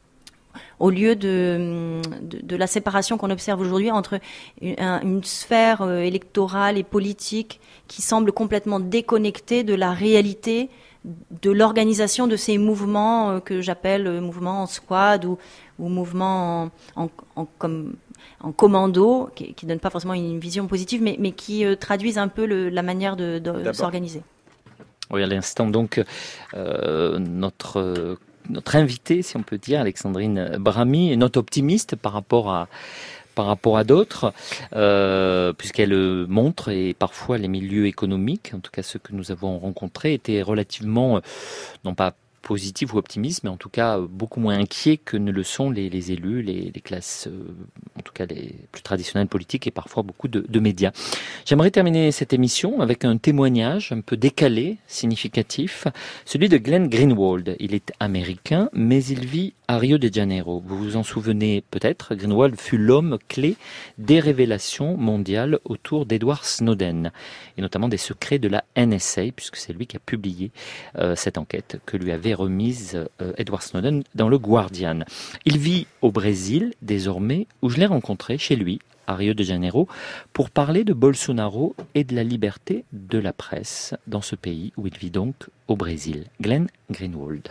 au lieu de, de, de la séparation qu'on observe aujourd'hui entre une, une sphère euh, électorale et politique qui semble complètement déconnectée de la réalité de l'organisation de ces mouvements euh, que j'appelle euh, mouvements en squad ou, ou mouvements en, en, en, comme, en commando, qui ne donnent pas forcément une vision positive, mais, mais qui euh, traduisent un peu le, la manière de, de s'organiser. Oui, à l'instant, donc, euh, notre... Notre invitée, si on peut dire, Alexandrine Bramy, est note optimiste par rapport à, par rapport à d'autres, euh, puisqu'elle montre, et parfois les milieux économiques, en tout cas ceux que nous avons rencontrés, étaient relativement, non pas positifs ou optimistes, mais en tout cas beaucoup moins inquiets que ne le sont les, les élus, les, les classes, euh, en tout cas les plus traditionnelles politiques et parfois beaucoup de, de médias. J'aimerais terminer cette émission avec un témoignage un peu décalé, significatif, celui de Glenn Greenwald. Il est américain, mais il vit à Rio de Janeiro. Vous vous en souvenez peut-être, Greenwald fut l'homme clé des révélations mondiales autour d'Edward Snowden, et notamment des secrets de la N S A, puisque c'est lui qui a publié euh, cette enquête que lui avait remise euh, Edward Snowden dans le Guardian. Il vit au Brésil désormais, où je l'ai rencontré chez lui, à Rio de Janeiro, pour parler de Bolsonaro et de la liberté de la presse dans ce pays où il vit donc au Brésil. Glenn Greenwald.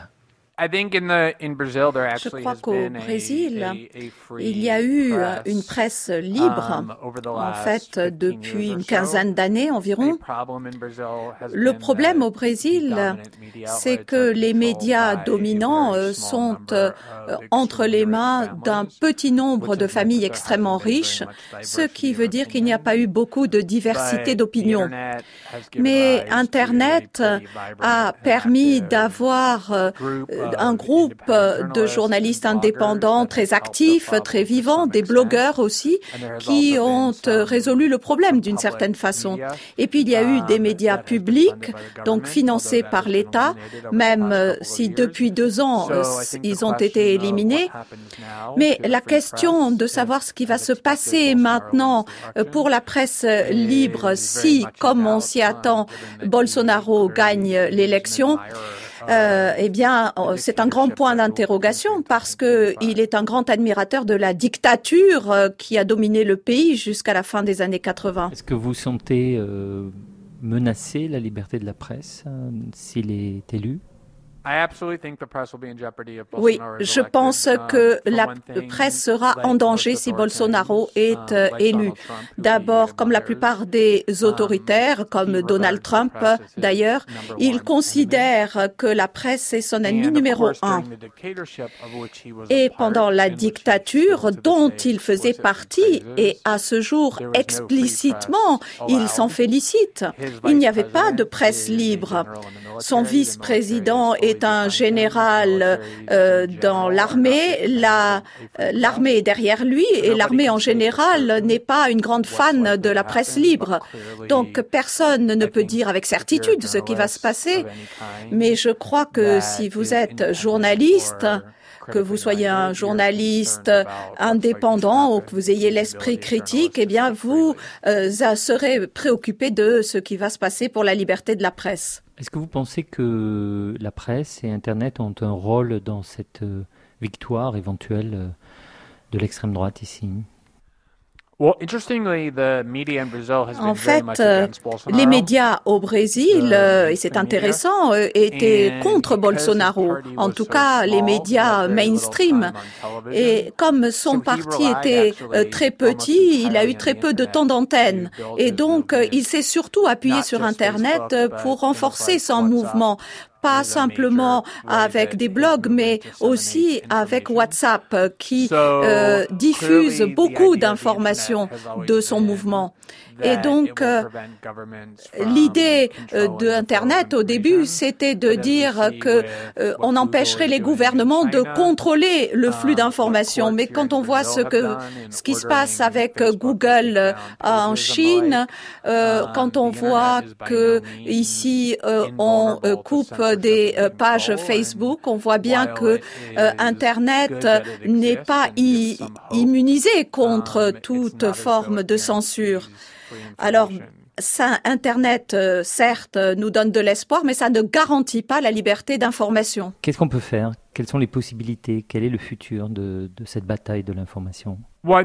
Je crois qu'au Brésil, il y a eu une presse libre, en fait, depuis une quinzaine d'années environ. Le problème au Brésil, c'est que les médias dominants sont entre les mains d'un petit nombre de familles extrêmement riches, ce qui veut dire qu'il n'y a pas eu beaucoup de diversité d'opinion. Mais Internet a permis d'avoir un groupe de journalistes indépendants très actifs, très vivants, des blogueurs aussi, qui ont résolu le problème d'une certaine façon. Et puis il y a eu des médias publics, donc financés par l'État, même si depuis deux ans ils ont été éliminés. Mais la question de savoir ce qui va se passer maintenant pour la presse libre, si, comme on s'y attend, Bolsonaro gagne l'élection, Euh, eh bien, c'est un grand point d'interrogation parce que il est un grand admirateur de la dictature qui a dominé le pays jusqu'à la fin des années quatre-vingts. Est-ce que vous sentez euh, menacer la liberté de la presse euh, s'il est élu ? Oui, je pense que la presse sera en danger si Bolsonaro est euh, élu. D'abord, comme la plupart des autoritaires, comme Donald Trump d'ailleurs, ils considèrent que la presse est son ennemi numéro un. Et pendant la dictature dont il faisait partie, et à ce jour explicitement, il s'en félicite, il n'y avait pas de presse libre. Son vice-président est est un général euh, dans l'armée. La, euh, l'armée est derrière lui et l'armée en général n'est pas une grande fan de la presse libre. Donc personne ne peut dire avec certitude ce qui va se passer. Mais je crois que si vous êtes journaliste, que vous soyez un journaliste indépendant ou que vous ayez l'esprit critique, eh bien vous euh, serez préoccupé de ce qui va se passer pour la liberté de la presse. Est-ce que vous pensez que la presse et Internet ont un rôle dans cette euh, victoire éventuelle euh, de l'extrême droite ici ? En fait, euh, les médias au Brésil, euh, et c'est intéressant, euh, étaient contre Bolsonaro, en tout cas les médias mainstream. Et comme son parti était euh, très petit, il a eu très peu de temps d'antenne. Et donc, euh, il s'est surtout appuyé sur Internet pour renforcer son mouvement. Pas simplement avec des blogs, mais aussi avec WhatsApp, qui euh, diffuse beaucoup d'informations de son mouvement. Et donc, euh, l'idée euh, de Internet au début, c'était de dire que euh, on empêcherait les gouvernements de contrôler le flux d'informations. Mais quand on voit ce que ce qui se passe avec Google euh, en Chine, euh, quand on voit que ici euh, on euh, coupe des euh, pages Facebook, on voit bien que euh, Internet n'est pas i- immunisé contre toute forme de censure. Alors, ça, Internet, euh, certes, nous donne de l'espoir, mais ça ne garantit pas la liberté d'information. Qu'est-ce qu'on peut faire ? Quelles sont les possibilités ? Quel est le futur de, de cette bataille de l'information ?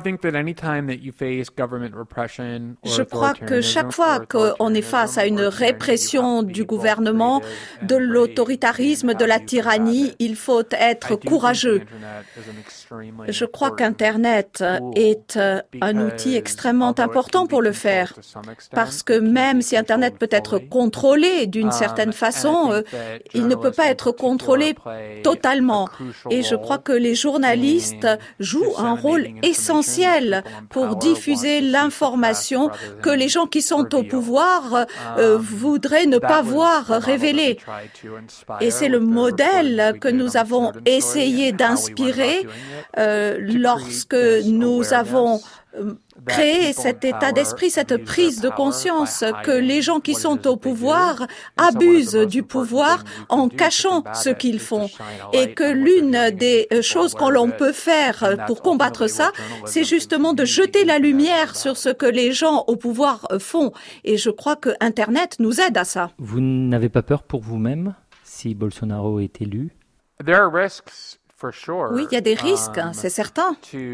Je crois que chaque fois qu'on est face à une répression du gouvernement, de l'autoritarisme, de la tyrannie, il faut être courageux. Je crois qu'Internet est un outil extrêmement important pour le faire, parce que même si Internet peut être contrôlé d'une certaine façon, il ne peut pas être contrôlé totalement. Et je crois que les journalistes jouent un rôle essentiel pour diffuser l'information que les gens qui sont au pouvoir euh, voudraient ne pas voir révélée. Et c'est le modèle que nous avons essayé d'inspirer euh, lorsque nous avons euh, créé cet état d'esprit, cette prise de conscience que les gens qui sont au pouvoir abusent du pouvoir en cachant ce qu'ils font. Et que l'une des choses que l'on peut faire pour combattre ça, c'est justement de jeter la lumière sur ce que les gens au pouvoir font. Et je crois que Internet nous aide à ça. Vous n'avez pas peur pour vous-même si Bolsonaro est élu ? Oui, il y a des risques, c'est certain.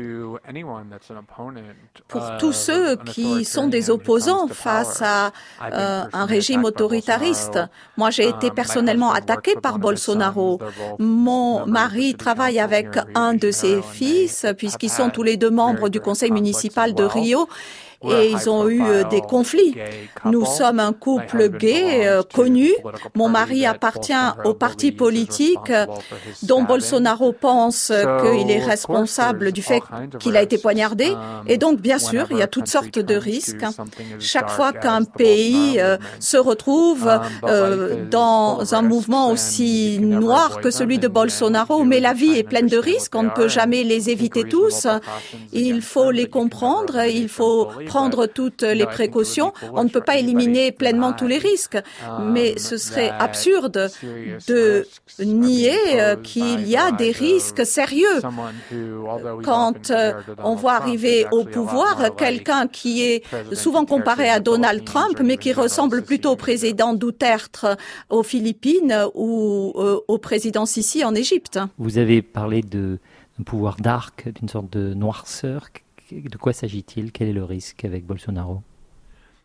Pour tous ceux qui sont des opposants face à euh, un régime autoritariste. Moi, j'ai été personnellement attaquée par Bolsonaro. Mon mari travaille avec un de ses fils, puisqu'ils sont tous les deux membres du conseil municipal de Rio. Et ils ont eu euh, des conflits. Nous sommes un couple gay euh, connu. Mon mari appartient au parti politique euh, dont Bolsonaro pense euh, qu'il est responsable du fait qu'il a été poignardé. Et donc, bien sûr, il y a toutes sortes de risques. Chaque fois qu'un pays euh, se retrouve euh, dans un mouvement aussi noir que celui de Bolsonaro, mais la vie est pleine de risques. On ne peut jamais les éviter tous. Il faut les comprendre. Il faut prendre toutes les précautions. On ne peut pas éliminer pleinement tous les risques, mais ce serait absurde de nier qu'il y a des risques sérieux. Quand on voit arriver au pouvoir quelqu'un qui est souvent comparé à Donald Trump, mais qui ressemble plutôt au président Duterte aux Philippines ou au président Sisi en Égypte. Vous avez parlé de, d'un pouvoir dark, d'une sorte de noirceur. De quoi s'agit-il ? Quel est le risque avec Bolsonaro ?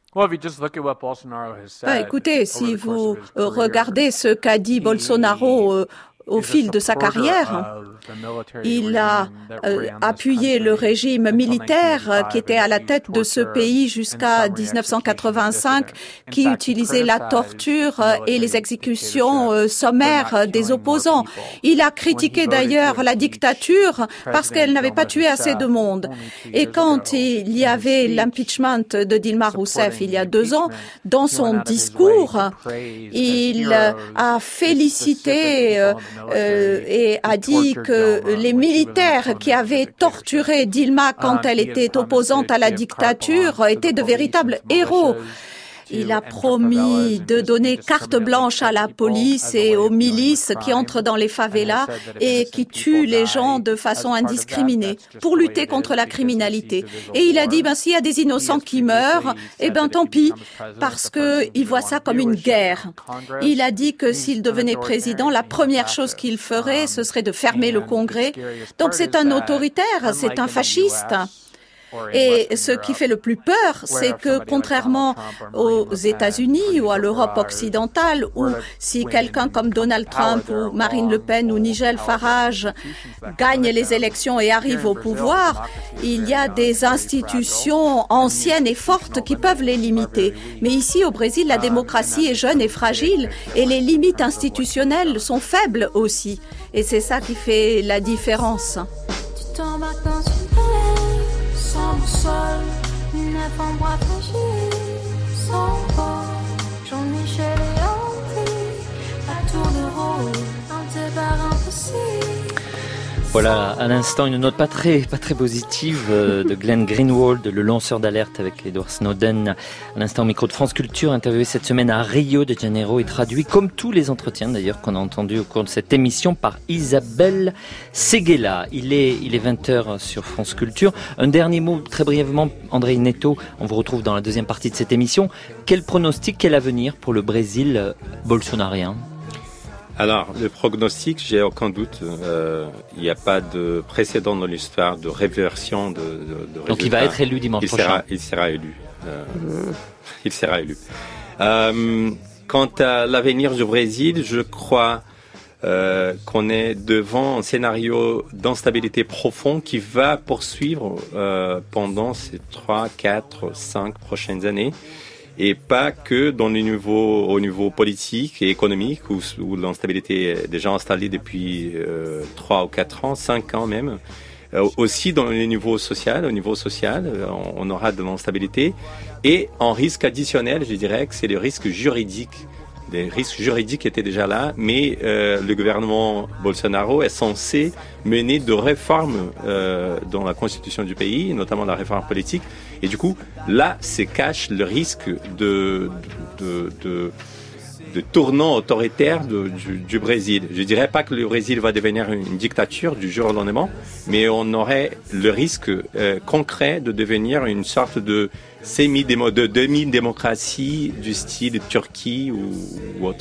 Bah, écoutez, si vous regardez ce qu'a dit Bolsonaro euh, au fil de sa carrière, il a euh, appuyé le régime militaire qui était à la tête de ce pays jusqu'à dix-neuf cent quatre-vingt-cinq, qui utilisait la torture et les exécutions euh, sommaires des opposants. Il a critiqué d'ailleurs la dictature parce qu'elle n'avait pas tué assez de monde. Et quand il y avait l'impeachment de Dilma Rousseff il y a deux ans, dans son discours, il a félicité euh, Euh, et a dit que les militaires qui avaient torturé Dilma quand elle était opposante à la dictature étaient de véritables héros. Il a promis de donner carte blanche à la police et aux milices qui entrent dans les favelas et qui tuent les gens de façon indiscriminée pour lutter contre la criminalité. Et il a dit, ben, s'il y a des innocents qui meurent, eh ben, tant pis, parce que il voit ça comme une guerre. Il a dit que s'il devenait président, la première chose qu'il ferait, ce serait de fermer le Congrès. Donc c'est un autoritaire, c'est un fasciste. Et ce qui fait le plus peur, c'est que contrairement aux États-Unis ou à l'Europe occidentale, où si quelqu'un comme Donald Trump ou Marine Le Pen ou Nigel Farage gagne les élections et arrive au pouvoir, il y a des institutions anciennes et fortes qui peuvent les limiter. Mais ici, au Brésil, la démocratie est jeune et fragile et les limites institutionnelles sont faibles aussi. Et c'est ça qui fait la différence. Sans boussole, neuf en bois fragile, sans port, Jean-Michel et Andy, la tour de rôle, un débat impossible. Voilà, à l'instant, une note pas très, pas très positive euh, de Glenn Greenwald, le lanceur d'alerte avec Edward Snowden. À l'instant, au micro de France Culture, interviewé cette semaine à Rio de Janeiro et traduit, comme tous les entretiens d'ailleurs qu'on a entendus au cours de cette émission, par Isabelle Seguela. Il est, il est vingt heures sur France Culture. Un dernier mot, très brièvement, André Neto, on vous retrouve dans la deuxième partie de cette émission. Quel pronostic, quel avenir pour le Brésil euh, bolsonarien ? Alors, le prognostic, j'ai aucun doute. Euh, il n'y a pas de précédent dans l'histoire de réversion de, de, de résultats. Donc il va être élu dimanche il prochain. Sera, il sera élu. Euh, mmh. Il sera élu. Euh, quant à l'avenir du Brésil, je crois euh, qu'on est devant un scénario d'instabilité profond qui va poursuivre euh, pendant ces trois, quatre, cinq prochaines années. Et pas que dans le niveau, au niveau politique et économique, où, où l'instabilité est déjà installée depuis euh, trois ou quatre ans, cinq ans même. Euh, aussi dans le niveau social, au niveau social, on, on aura de l'instabilité. Et en risque additionnel, je dirais que c'est le risque juridique. Les risques juridiques étaient déjà là, mais euh, le gouvernement Bolsonaro est censé mener de réformes euh, dans la constitution du pays, notamment la réforme politique. Et du coup, là, se cache le risque de, de, de, de tournant autoritaire de, du, du Brésil. Je dirais pas que le Brésil va devenir une dictature du jour au lendemain, mais on aurait le risque euh, concret de devenir une sorte de semi-démo, de demi-démocratie du style Turquie ou, ou autre.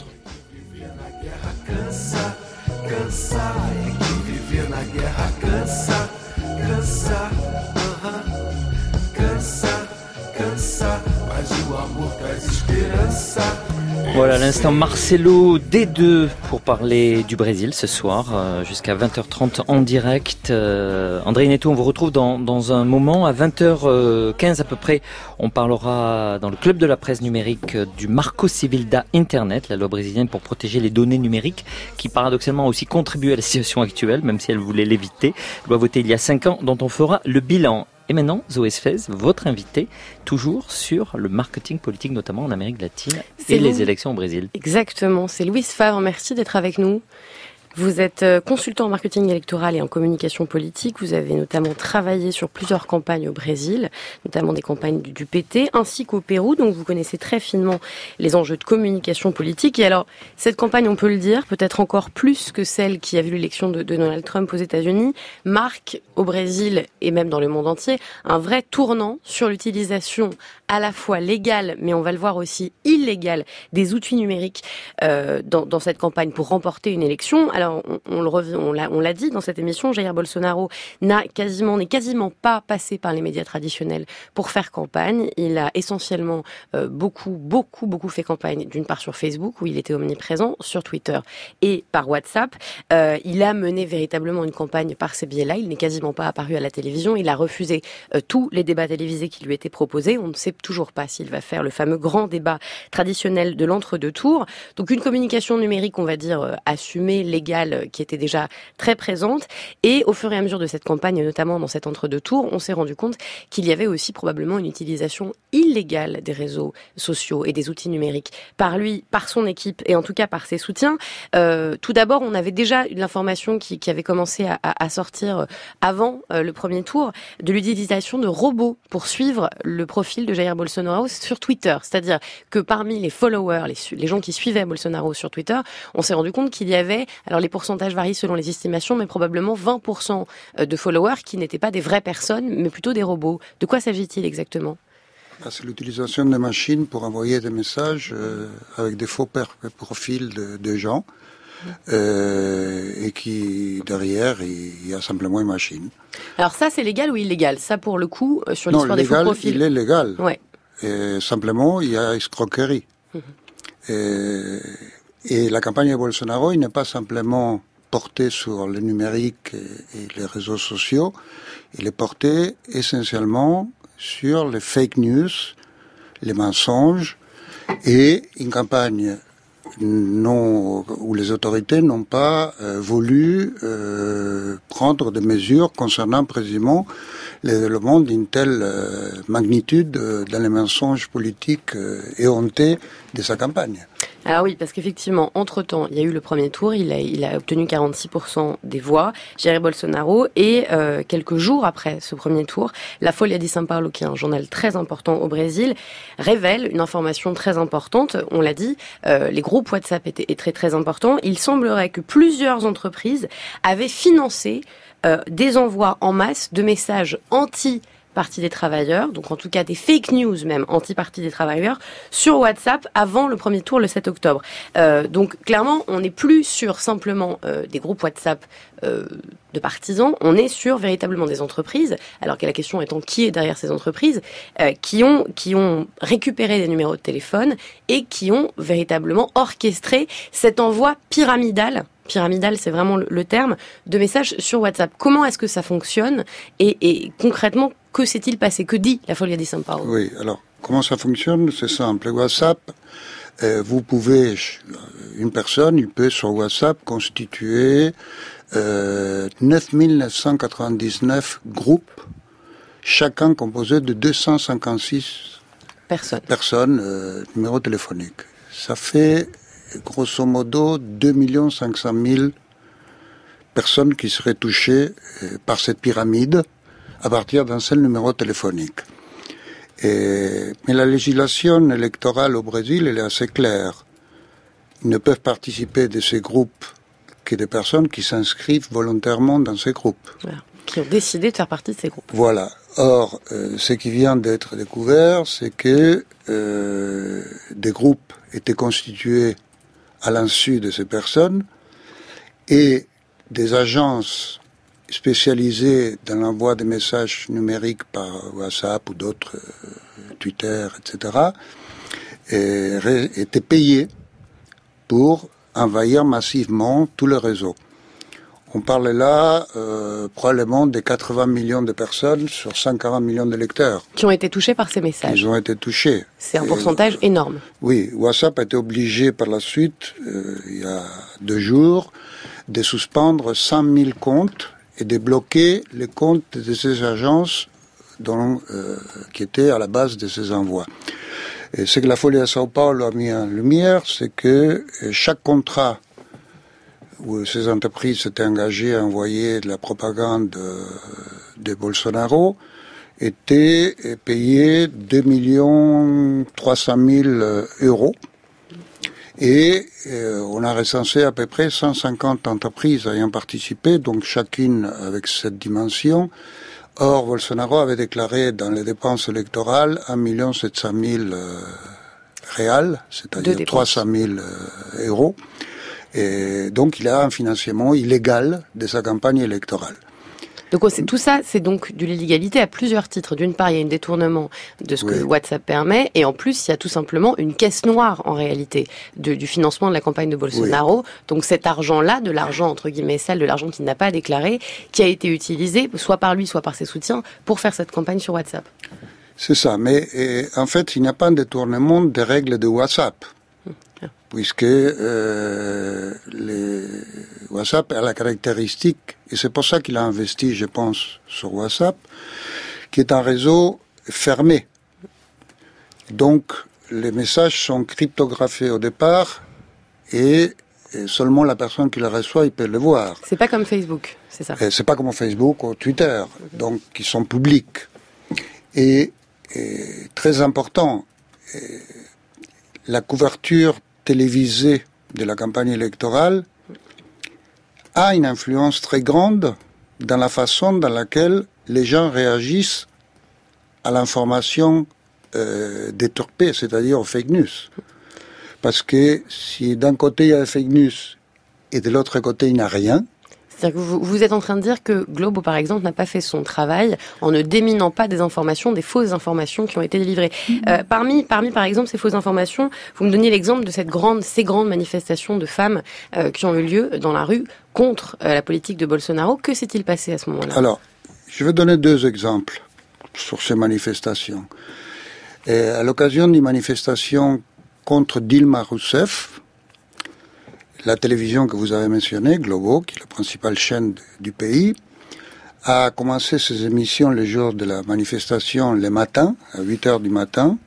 Voilà, l'instant Marcelo D deux pour parler du Brésil ce soir, euh, jusqu'à vingt heures trente en direct. Euh, André Neto, on vous retrouve dans, dans un moment. À vingt heures quinze à peu près, on parlera dans le club de la presse numérique du Marco Civil da Internet, la loi brésilienne pour protéger les données numériques, qui paradoxalement a aussi contribué à la situation actuelle, même si elle voulait l'éviter. Loi votée il y a cinq ans, dont on fera le bilan. Et maintenant, Zoé Sfez, votre invité, toujours sur le marketing politique, notamment en Amérique latine c'est et Louis... les élections au Brésil. Exactement, c'est Louise Favre, merci d'être avec nous. Vous êtes consultant en marketing électoral et en communication politique. Vous avez notamment travaillé sur plusieurs campagnes au Brésil, notamment des campagnes du, du P T, ainsi qu'au Pérou. Donc vous connaissez très finement les enjeux de communication politique. Et alors, cette campagne, on peut le dire, peut-être encore plus que celle qui a vu l'élection de, de Donald Trump aux États-Unis, marque au Brésil et même dans le monde entier un vrai tournant sur l'utilisation à la fois légale, mais on va le voir aussi illégale, des outils numériques euh, dans, dans cette campagne pour remporter une élection. Alors, Alors, on, on le revient, on l'a, on l'a dit dans cette émission, Jair Bolsonaro n'a quasiment, n'est quasiment pas passé par les médias traditionnels pour faire campagne. Il a essentiellement euh, beaucoup, beaucoup, beaucoup fait campagne, d'une part sur Facebook, où il était omniprésent, sur Twitter et par WhatsApp. Euh, il a mené véritablement une campagne par ces biais-là. Il n'est quasiment pas apparu à la télévision. Il a refusé euh, tous les débats télévisés qui lui étaient proposés. On ne sait toujours pas s'il va faire le fameux grand débat traditionnel de l'entre-deux tours. Donc une communication numérique, on va dire, euh, assumée, légale, euh, qui était déjà très présente. Et au fur et à mesure de cette campagne, notamment dans cet entre-deux tours, on s'est rendu compte qu'il y avait aussi probablement une utilisation illégale des réseaux sociaux et des outils numériques par lui, par son équipe et en tout cas par ses soutiens. Euh, tout d'abord, on avait déjà l'information qui, qui avait commencé à, à sortir avant euh, le premier tour de l'utilisation de robots pour suivre le profil de Jair Bolsonaro sur Twitter. C'est-à-dire que parmi les followers, les, les gens qui suivaient Bolsonaro sur Twitter, on s'est rendu compte qu'il y avait, alors les pourcentages varient selon les estimations, mais probablement vingt pour cent de followers qui n'étaient pas des vraies personnes, mais plutôt des robots. De quoi s'agit-il exactement ? C'est l'utilisation des machines pour envoyer des messages euh, avec des faux profils de, de gens euh, et qui, derrière, il y a simplement une machine. Alors ça, c'est légal ou illégal ? Ça, pour le coup, sur l'histoire non, des légal, faux profils... il est légal. Ouais. Et simplement, il y a escroquerie. Mmh. Et, et la campagne de Bolsonaro, il n'est pas simplement portée sur le numérique et, et les réseaux sociaux, il est porté essentiellement sur les fake news, les mensonges, et une campagne non, où les autorités n'ont pas euh, voulu euh, prendre des mesures concernant précisément le développement d'une telle euh, magnitude euh, dans les mensonges politiques euh, éhontés de sa campagne. Alors oui, parce qu'effectivement, entre-temps, il y a eu le premier tour, il a, il a obtenu quarante-six pour cent des voix, Jair Bolsonaro, et euh, quelques jours après ce premier tour, la Folha de São Paulo, qui est un journal très important au Brésil, révèle une information très importante. On l'a dit, euh, les groupes WhatsApp étaient, étaient très très importants. Il semblerait que plusieurs entreprises avaient financé euh, des envois en masse de messages anti Parti des travailleurs, donc en tout cas des fake news même anti-Parti des travailleurs sur WhatsApp avant le premier tour le sept octobre. Euh, donc clairement, on n'est plus sur simplement euh, des groupes WhatsApp euh, de partisans, on est sur véritablement des entreprises, alors que la question étant qui est derrière ces entreprises, euh, qui ont qui ont récupéré des numéros de téléphone et qui ont véritablement orchestré cet envoi pyramidal. Pyramidal, c'est vraiment le, le terme, de messages sur WhatsApp. Comment est-ce que ça fonctionne et, et concrètement, que s'est-il passé ? Que dit la Folha de São Paulo ? Oui, alors, comment ça fonctionne ? C'est simple. WhatsApp, euh, vous pouvez, une personne, il peut sur WhatsApp constituer euh, neuf mille neuf cent quatre-vingt-dix-neuf groupes, chacun composé de deux cent cinquante-six personnes, personnes euh, numéros téléphoniques. Ça fait grosso modo deux millions cinq cent mille personnes qui seraient touchées euh, par cette pyramide à partir d'un seul numéro téléphonique. Et, mais la législation électorale au Brésil, elle est assez claire. Ils ne peuvent participer de ces groupes que des personnes qui s'inscrivent volontairement dans ces groupes. Voilà. Qui ont décidé de faire partie de ces groupes. Voilà. Or, euh, ce qui vient d'être découvert, c'est que euh, des groupes étaient constitués à l'insu de ces personnes et des agences spécialisées dans l'envoi de messages numériques par WhatsApp ou d'autres, euh, Twitter, et cetera, et, ré, étaient payées pour envahir massivement tout le réseau. On parle là euh, probablement de quatre-vingts millions de personnes sur cent quarante millions de lecteurs. Qui ont été touchés par ces messages. Ils ont été touchés. C'est un et, pourcentage énorme. Oui, WhatsApp a été obligé par la suite, euh, il y a deux jours, de suspendre cent mille comptes et de bloquer les comptes de ces agences dont, euh, qui étaient à la base de ces envois. Et ce que la Folha de São Paulo a mis en lumière, c'est que chaque contrat où ces entreprises s'étaient engagées à envoyer de la propagande de, de Bolsonaro était payé deux millions trois cent mille euros. Et euh, on a recensé à peu près cent cinquante entreprises ayant participé, donc chacune avec cette dimension. Or, Bolsonaro avait déclaré dans les dépenses électorales un million sept cent mille euh, réals, c'est-à-dire trois cent mille euh, euros. Et donc il a un financement illégal de sa campagne électorale. Donc c'est, tout ça, c'est donc de l'illégalité à plusieurs titres. D'une part, il y a un détournement de ce oui. que WhatsApp permet, et en plus, il y a tout simplement une caisse noire, en réalité, de, du financement de la campagne de Bolsonaro. Oui. Donc cet argent-là, de l'argent, entre guillemets, sale, de l'argent qu'il n'a pas déclaré, qui a été utilisé, soit par lui, soit par ses soutiens, pour faire cette campagne sur WhatsApp. C'est ça, mais et, en fait, il n'y a pas un détournement des règles de WhatsApp. Puisque euh, les WhatsApp a la caractéristique, et c'est pour ça qu'il a investi, je pense, sur WhatsApp, qui est un réseau fermé. Donc, les messages sont cryptographiés au départ, et, et seulement la personne qui les reçoit, il peut le voir. C'est pas comme Facebook, c'est ça? Et c'est pas comme Facebook ou Twitter, donc qui sont publics. Et, et très important, et la couverture télévisée de la campagne électorale a une influence très grande dans la façon dans laquelle les gens réagissent à l'information euh, déturpée, c'est-à-dire aux fake news. Parce que si d'un côté il y a des fake news et de l'autre côté il n'y a rien, c'est-à-dire que vous, vous êtes en train de dire que Globo, par exemple, n'a pas fait son travail en ne déminant pas des informations, des fausses informations qui ont été délivrées. Mmh. Euh, parmi, parmi, par exemple, ces fausses informations, vous me donniez l'exemple de cette grande, ces grandes manifestations de femmes euh, qui ont eu lieu dans la rue contre euh, la politique de Bolsonaro. Que s'est-il passé à ce moment-là? Alors, je vais donner deux exemples sur ces manifestations. Et à l'occasion d'une manifestation contre Dilma Rousseff, la télévision que vous avez mentionnée, Globo, qui est la principale chaîne du pays, a commencé ses émissions le jour de la manifestation le matin, à huit heures du matin,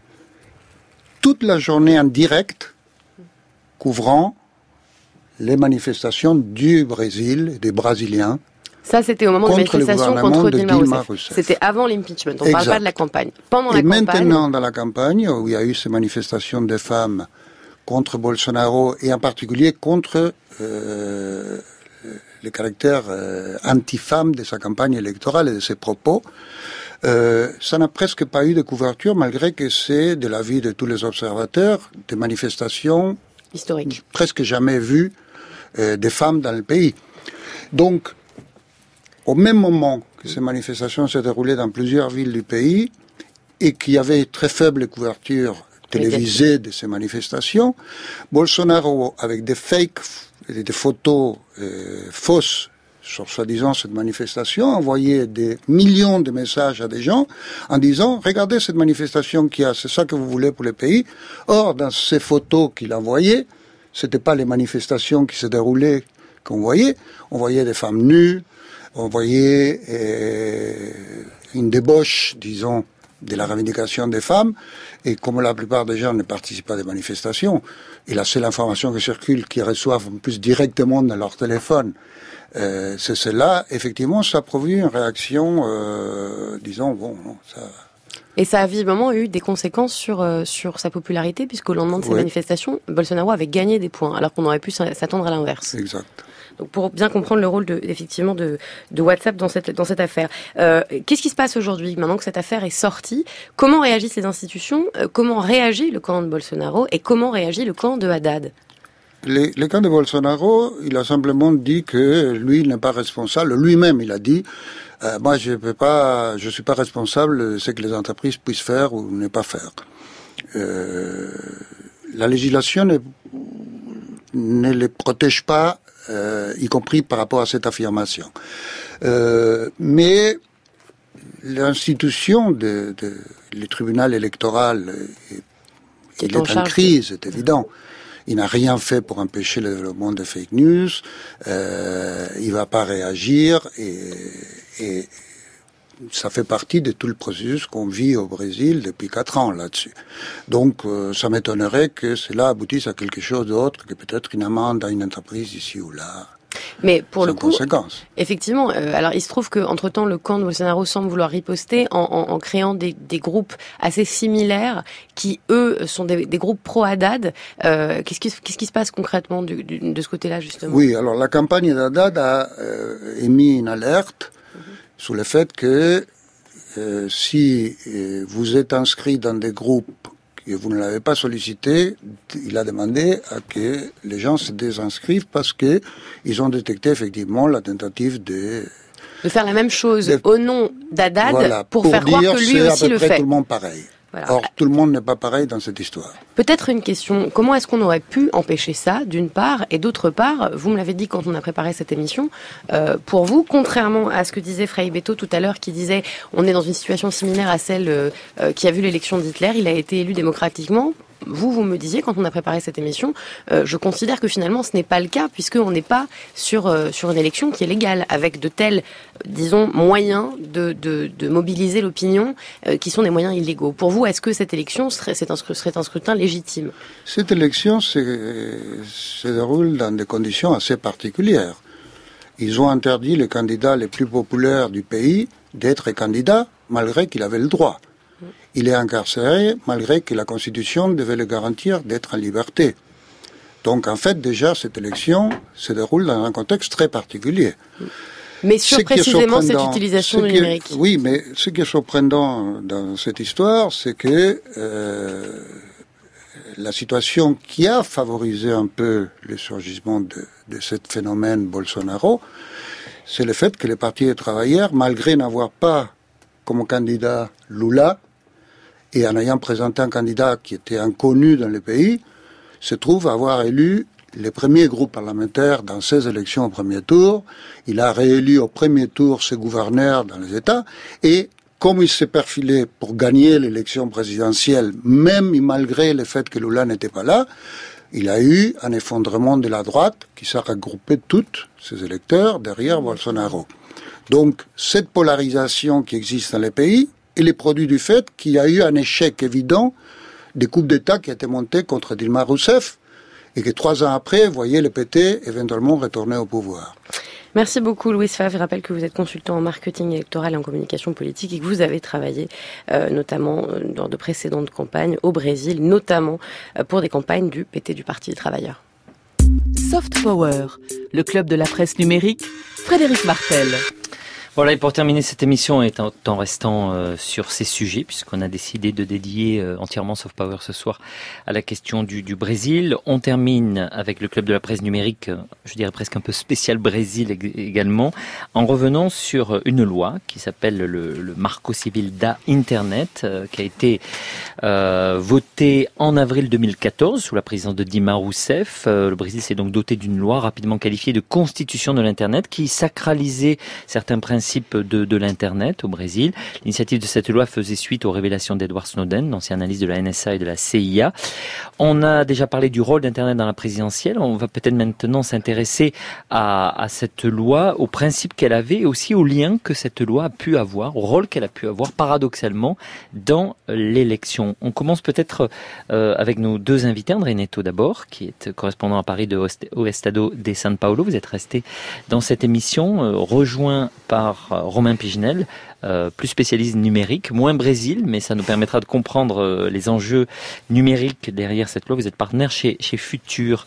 toute la journée en direct, couvrant les manifestations du Brésil, des Brésiliens. Ça, c'était au moment de la manifestation contre Dilma, Dilma Rousseff. Rousseff. C'était avant l'impeachment, on ne parle pas de la campagne. Pendant Et la campagne... maintenant, dans la campagne, où il y a eu ces manifestations de femmes contre Bolsonaro, et en particulier contre euh, le caractère euh, anti-femme de sa campagne électorale et de ses propos, euh, ça n'a presque pas eu de couverture, malgré que c'est, de l'avis de tous les observateurs, des manifestations historiques, presque jamais vues euh, des femmes dans le pays. Donc, au même moment que ces manifestations se déroulaient dans plusieurs villes du pays, et qu'il y avait très faible couverture télévisée de ces manifestations, Bolsonaro, avec des fakes, des photos euh, fausses sur soi-disant cette manifestation, envoyait des millions de messages à des gens en disant « Regardez cette manifestation qu'il y a, c'est ça que vous voulez pour le pays ». Or, dans ces photos qu'il envoyait, c'était pas les manifestations qui se déroulaient qu'on voyait. On voyait des femmes nues, on voyait euh, une débauche, disons, de la revendication des femmes, et comme la plupart des gens ne participent pas à des manifestations, et la seule information qui circule, qu'ils reçoivent en plus directement dans leur téléphone, euh, c'est cela, effectivement, ça a produit une réaction, euh, disons, bon, non, ça... Et ça a visiblement eu des conséquences sur, euh, sur sa popularité, puisqu'au lendemain de ces oui. manifestations, Bolsonaro avait gagné des points, alors qu'on aurait pu s'attendre à l'inverse. Exact. Donc pour bien comprendre le rôle de, effectivement de, de WhatsApp dans cette, dans cette affaire. Euh, qu'est-ce qui se passe aujourd'hui, maintenant que cette affaire est sortie? Comment réagissent les institutions? euh, Comment réagit le camp de Bolsonaro? Et comment réagit le camp de Haddad? Les, le camp de Bolsonaro, il a simplement dit que lui, il n'est pas responsable. Lui-même, il a dit, euh, moi, je peux pas, je suis pas responsable de ce que les entreprises puissent faire ou ne pas faire. Euh, la législation ne, ne les protège pas, euh, y compris par rapport à cette affirmation. Euh, mais l'institution de, de le tribunal électoral, est, il est en, en crise, c'est évident. Il n'a rien fait pour empêcher le développement des fake news. Euh, il va pas réagir et, et ça fait partie de tout le processus qu'on vit au Brésil depuis quatre ans là-dessus. Donc, euh, ça m'étonnerait que cela aboutisse à quelque chose d'autre que peut-être une amende à une entreprise ici ou là. Mais pour le coup, conséquences. Effectivement, euh, alors il se trouve que entre temps le camp de Bolsonaro semble vouloir riposter en, en, en créant des, des groupes assez similaires qui eux sont des, des groupes pro-Haddad. Euh, qu'est-ce qui, qu'est-ce qui se passe concrètement du, du, de ce côté-là justement? Oui, alors la campagne d'Haddad a euh, émis une alerte mm-hmm. sur le fait que euh, si euh, vous êtes inscrit dans des groupes et vous ne l'avez pas sollicité, il a demandé à que les gens se désinscrivent parce que ils ont détecté effectivement la tentative de de faire la même chose de, au nom d'Haddad voilà, pour, pour faire dire, croire que lui aussi le fait. C'est à peu près tout le monde pareil. Voilà. Or, tout le monde n'est pas pareil dans cette histoire. Peut-être une question, comment est-ce qu'on aurait pu empêcher ça, d'une part, et d'autre part, vous me l'avez dit quand on a préparé cette émission, euh, pour vous, contrairement à ce que disait Frei Betto tout à l'heure, qui disait on est dans une situation similaire à celle euh, qui a vu l'élection d'Hitler, il a été élu démocratiquement. Vous, vous me disiez, quand on a préparé cette émission, euh, je considère que finalement ce n'est pas le cas, puisqu'on n'est pas sur, euh, sur une élection qui est légale, avec de tels, disons, moyens de, de, de mobiliser l'opinion, euh, qui sont des moyens illégaux. Pour vous, est-ce que cette élection serait, c'est un, serait un scrutin légitime ? Cette élection se, se déroule dans des conditions assez particulières. Ils ont interdit les candidats les plus populaires du pays d'être candidats, malgré qu'il avait le droit. Il est incarcéré malgré que la Constitution devait le garantir d'être en liberté. Donc en fait déjà cette élection se déroule dans un contexte très particulier. Mais sur précisément cette utilisation du numérique. Est, oui, mais ce qui est surprenant dans cette histoire, c'est que euh, la situation qui a favorisé un peu le surgissement de, de ce phénomène Bolsonaro, c'est le fait que les partis des travailleurs, malgré n'avoir pas comme candidat Lula, et en ayant présenté un candidat qui était inconnu dans le pays, se trouve avoir élu les premiers groupes parlementaires dans ces élections au premier tour. Il a réélu au premier tour ses gouverneurs dans les États, et comme il s'est perfilé pour gagner l'élection présidentielle, même malgré le fait que Lula n'était pas là, il a eu un effondrement de la droite qui s'est regroupé toutes ses électeurs derrière Bolsonaro. Donc, cette polarisation qui existe dans les pays, il est produit du fait qu'il y a eu un échec évident des coups d'État qui étaient montés contre Dilma Rousseff et que trois ans après, vous voyez le P T éventuellement retourner au pouvoir. Merci beaucoup Louis Favre. Je rappelle que vous êtes consultant en marketing électoral et en communication politique et que vous avez travaillé euh, notamment dans de précédentes campagnes au Brésil, notamment euh, pour des campagnes du P T, du Parti des Travailleurs. Soft Power, le club de la presse numérique, Frédéric Martel. Voilà, et pour terminer cette émission, et en, en restant euh, sur ces sujets, puisqu'on a décidé de dédier euh, entièrement Soft Power ce soir à la question du, du Brésil, on termine avec le club de la presse numérique, euh, je dirais presque un peu spécial Brésil également, en revenant sur une loi qui s'appelle le, le Marco Civil da Internet, euh, qui a été euh, votée en avril deux mille quatorze sous la présidence de Dilma Rousseff. Euh, le Brésil s'est donc doté d'une loi rapidement qualifiée de constitution de l'Internet qui sacralisait certains principes De, de l'Internet au Brésil. L'initiative de cette loi faisait suite aux révélations d'Edward Snowden, ancien analyste de la N S A et de la C I A. On a déjà parlé du rôle d'Internet dans la présidentielle. On va peut-être maintenant s'intéresser à, à cette loi, aux principes qu'elle avait et aussi au lien que cette loi a pu avoir, au rôle qu'elle a pu avoir paradoxalement dans l'élection. On commence peut-être euh, avec nos deux invités. André Neto d'abord, qui est correspondant à Paris de O Estado de São Paulo. Vous êtes resté dans cette émission, euh, rejoint par Romain Pigenel, euh, plus spécialiste numérique, moins Brésil, mais ça nous permettra de comprendre euh, les enjeux numériques derrière cette loi. Vous êtes partenaire chez, chez Futur.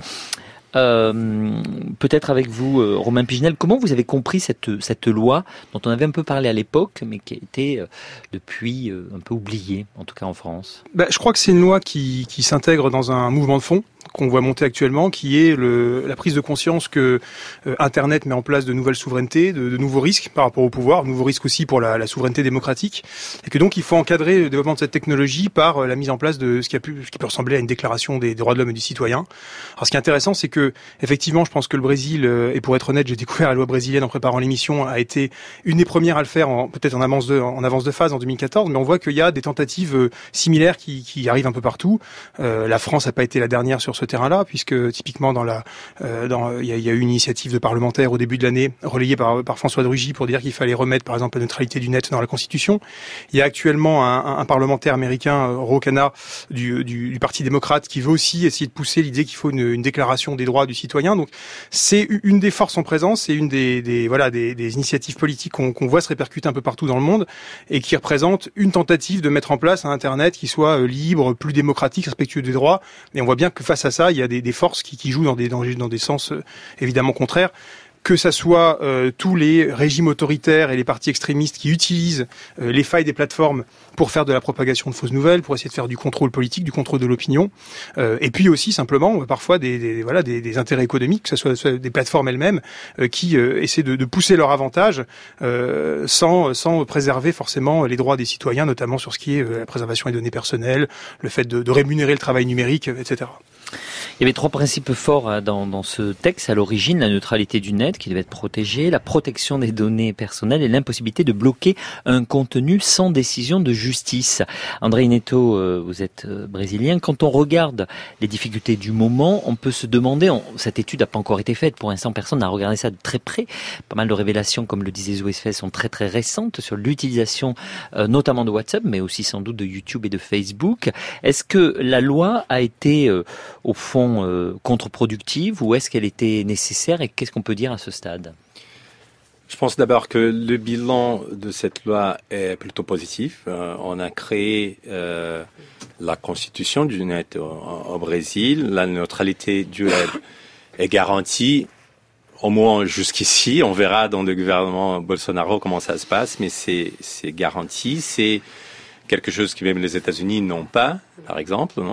Euh, peut-être avec vous, euh, Romain Pigenel, comment vous avez compris cette, cette loi dont on avait un peu parlé à l'époque, mais qui a été euh, depuis euh, un peu oubliée, en tout cas en France? Bah, je crois que c'est une loi qui, qui s'intègre dans un mouvement de fond qu'on voit monter actuellement, qui est le, la prise de conscience que euh, Internet met en place de nouvelles souverainetés, de, de nouveaux risques par rapport au pouvoir, de nouveaux risques aussi pour la, la souveraineté démocratique, et que donc il faut encadrer le développement de cette technologie par euh, la mise en place de ce qui a pu, ce qui peut ressembler à une déclaration des, des droits de l'homme et du citoyen. Alors ce qui est intéressant, c'est que effectivement, je pense que le Brésil, euh, et pour être honnête, j'ai découvert la loi brésilienne en préparant l'émission, a été une des premières à le faire, en, peut-être en avance de, en avance de phase en deux mille quatorze, mais on voit qu'il y a des tentatives euh, similaires qui, qui arrivent un peu partout. Euh, la France n'a pas été la dernière sur ce terrain-là, puisque typiquement dans la, euh, dans, il y a, il y a eu une initiative de parlementaire au début de l'année relayée par, par François de Rugy pour dire qu'il fallait remettre par exemple la neutralité du net dans la Constitution. Il y a actuellement un, un parlementaire américain, Ro Khanna, du, du, du Parti démocrate, qui veut aussi essayer de pousser l'idée qu'il faut une, une déclaration des droits du citoyen. Donc c'est une des forces en présence, c'est une des, des voilà des, des initiatives politiques qu'on, qu'on voit se répercuter un peu partout dans le monde et qui représente une tentative de mettre en place un Internet qui soit libre, plus démocratique, respectueux des droits. Et on voit bien que face à ça, il y a des, des forces qui, qui jouent dans des, dans, dans des sens euh, évidemment contraires. que ça soit euh, tous les régimes autoritaires et les partis extrémistes qui utilisent euh, les failles des plateformes pour faire de la propagation de fausses nouvelles, pour essayer de faire du contrôle politique, du contrôle de l'opinion, euh, et puis aussi simplement euh, parfois des, des voilà des, des intérêts économiques, que ce soit, soit des plateformes elles-mêmes euh, qui euh, essaient de, de pousser leur avantage euh, sans sans préserver forcément les droits des citoyens, notamment sur ce qui est euh, la préservation des données personnelles, le fait de, de rémunérer le travail numérique, et cetera. Il y avait trois principes forts dans, dans ce texte. À l'origine, la neutralité du net qui devait être protégée, la protection des données personnelles et l'impossibilité de bloquer un contenu sans décision de justice. André Neto, vous êtes brésilien. Quand on regarde les difficultés du moment, on peut se demander, on, cette étude n'a pas encore été faite, pour l'instant personne n'a regardé ça de très près. Pas mal de révélations, comme le disait Zoé Sfez, sont très très récentes sur l'utilisation euh, notamment de WhatsApp, mais aussi sans doute de YouTube et de Facebook. Est-ce que la loi a été euh, au fond euh, contre-productive ou est-ce qu'elle était nécessaire et qu'est-ce qu'on peut dire à ce stade ? Je pense d'abord que le bilan de cette loi est plutôt positif. Euh, on a créé euh, la constitution du net au, au Brésil. La neutralité du web est garantie, au moins jusqu'ici. On verra dans le gouvernement Bolsonaro comment ça se passe, mais c'est, c'est garanti. C'est quelque chose que même les États-Unis n'ont pas, par exemple, non ?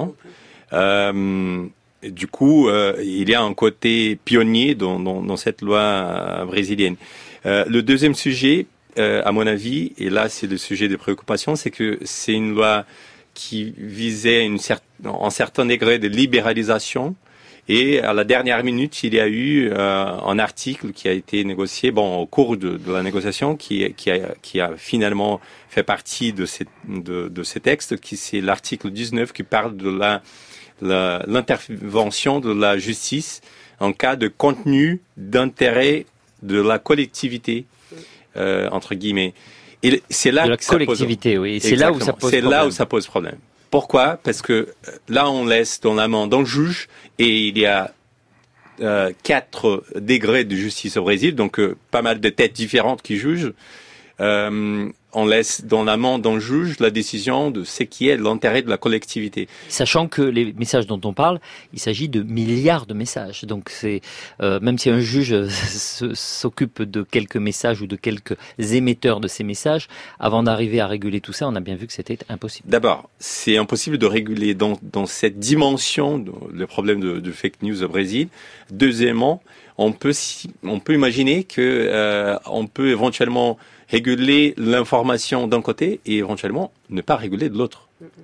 Euh, du coup, euh, il y a un côté pionnier dans, dans, dans cette loi euh, brésilienne. Euh, le deuxième sujet, euh, à mon avis, et là c'est le sujet de préoccupation, c'est que c'est une loi qui visait une cer- un certain degré de libéralisation. Et à la dernière minute, il y a eu euh, un article qui a été négocié, bon, au cours de, de la négociation, qui, qui, a, qui a finalement fait partie de, ces, de, de ces textes, qui c'est l'article dix-neuf qui parle de la La, l'intervention de la justice en cas de contenu d'intérêt de la collectivité, euh, entre guillemets. Et c'est là de la que ça collectivité, pose... oui. C'est là où ça pose c'est problème. là où ça pose problème. Pourquoi ? Parce que là, on laisse dans la main d'un juge et il y a euh, quatre degrés de justice au Brésil, donc euh, pas mal de têtes différentes qui jugent. Euh, on laisse dans la main d'un juge la décision de ce qui est l'intérêt de la collectivité. Sachant que les messages dont on parle, il s'agit de milliards de messages. Donc c'est euh, même si un juge s'occupe de quelques messages ou de quelques émetteurs de ces messages, avant d'arriver à réguler tout ça, on a bien vu que c'était impossible. D'abord, c'est impossible de réguler dans, dans cette dimension le problème de, de fake news au Brésil. Deuxièmement, on peut, on peut imaginer que euh, on peut éventuellement réguler l'information d'un côté et éventuellement ne pas réguler de l'autre.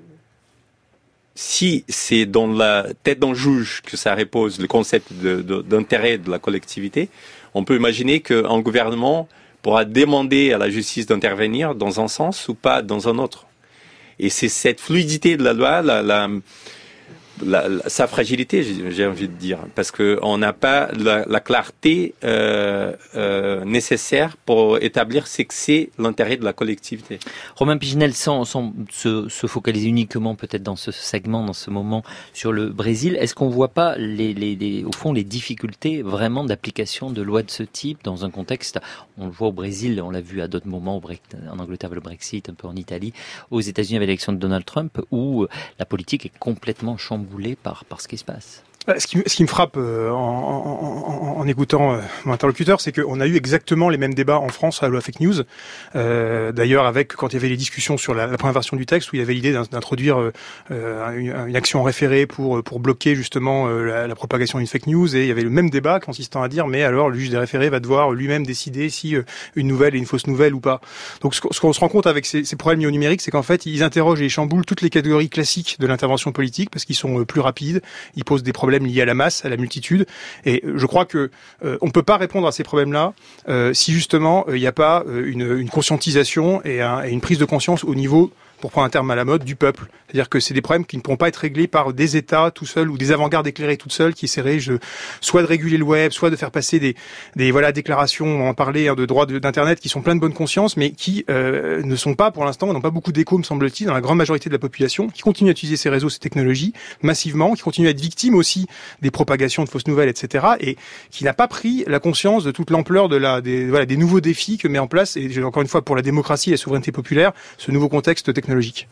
Si c'est dans la tête d'un juge que ça repose le concept de, de, d'intérêt de la collectivité, on peut imaginer qu'un gouvernement pourra demander à la justice d'intervenir dans un sens ou pas dans un autre. Et c'est cette fluidité de la loi, la, la, la, la, sa fragilité, j'ai, j'ai envie de dire, parce que on n'a pas la, la clarté euh, euh, nécessaire pour établir ce que c'est l'intérêt de la collectivité. Romain Piginel, sans, sans se, se focaliser uniquement peut-être dans ce segment, dans ce moment sur le Brésil, est-ce qu'on voit pas les, les, les, au fond les difficultés vraiment d'application de lois de ce type dans un contexte, on le voit au Brésil, on l'a vu à d'autres moments, en Angleterre avec le Brexit, un peu en Italie, aux États-Unis avec l'élection de Donald Trump, où la politique est complètement chamboulée Par, par ce qui se passe. Ce qui, ce qui me frappe euh, en, en, en, en écoutant euh, mon interlocuteur, c'est qu'on a eu exactement les mêmes débats en France à la loi fake news. Euh, d'ailleurs, avec quand il y avait les discussions sur la, la première version du texte, où il y avait l'idée d'introduire euh, une, une action référée pour pour bloquer justement euh, la, la propagation d'une fake news, et il y avait le même débat consistant à dire mais alors le juge des référés va devoir lui-même décider si euh, une nouvelle est une fausse nouvelle ou pas. Donc ce, ce qu'on se rend compte avec ces, ces problèmes liés au numérique, c'est qu'en fait ils interrogent et ils chamboulent toutes les catégories classiques de l'intervention politique parce qu'ils sont euh, plus rapides, ils posent des problèmes liés à la masse, à la multitude, et je crois que euh, on peut pas répondre à ces problèmes-là euh, si justement il euh, n'y a pas euh, une, une conscientisation et, un, et une prise de conscience au niveau, pour prendre un terme à la mode, du peuple. C'est-à-dire que c'est des problèmes qui ne pourront pas être réglés par des États tout seuls ou des avant-gardes éclairées toutes seules qui essaieraient de, soit de réguler le web, soit de faire passer des, des voilà déclarations, on en parlait, hein, de droits de, d'internet qui sont pleins de bonne conscience, mais qui euh, ne sont pas, pour l'instant, n'ont pas beaucoup d'écho, me semble-t-il, dans la grande majorité de la population, qui continue à utiliser ces réseaux, ces technologies massivement, qui continue à être victime aussi des propagations de fausses nouvelles, et cetera, et qui n'a pas pris la conscience de toute l'ampleur de la des voilà des nouveaux défis que met en place, et encore une fois pour la démocratie et la souveraineté populaire, ce nouveau contexte technologique.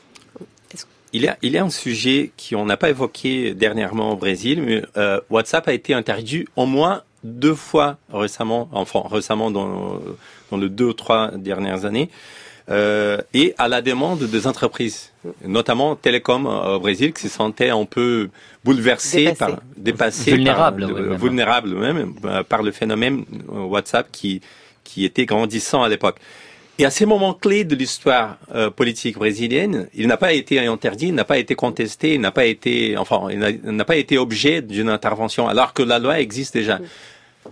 Il y a, il y a un sujet qu'on n'a pas évoqué dernièrement au Brésil, mais euh, WhatsApp a été interdit au moins deux fois récemment, enfin récemment dans, dans les deux ou trois dernières années, euh, et à la demande des entreprises, notamment Télécom au Brésil, qui se sentaient un peu bouleversés, dépassés, par, dépassés, vulnérables, par, ouais, de, vulnérables même, par le phénomène WhatsApp qui qui était grandissant à l'époque. Et à ces moments clés de l'histoire euh, politique brésilienne, il n'a pas été interdit, il n'a pas été contesté, il n'a pas été, enfin, il n'a, il n'a pas été objet d'une intervention, alors que la loi existe déjà. Pourquoi ?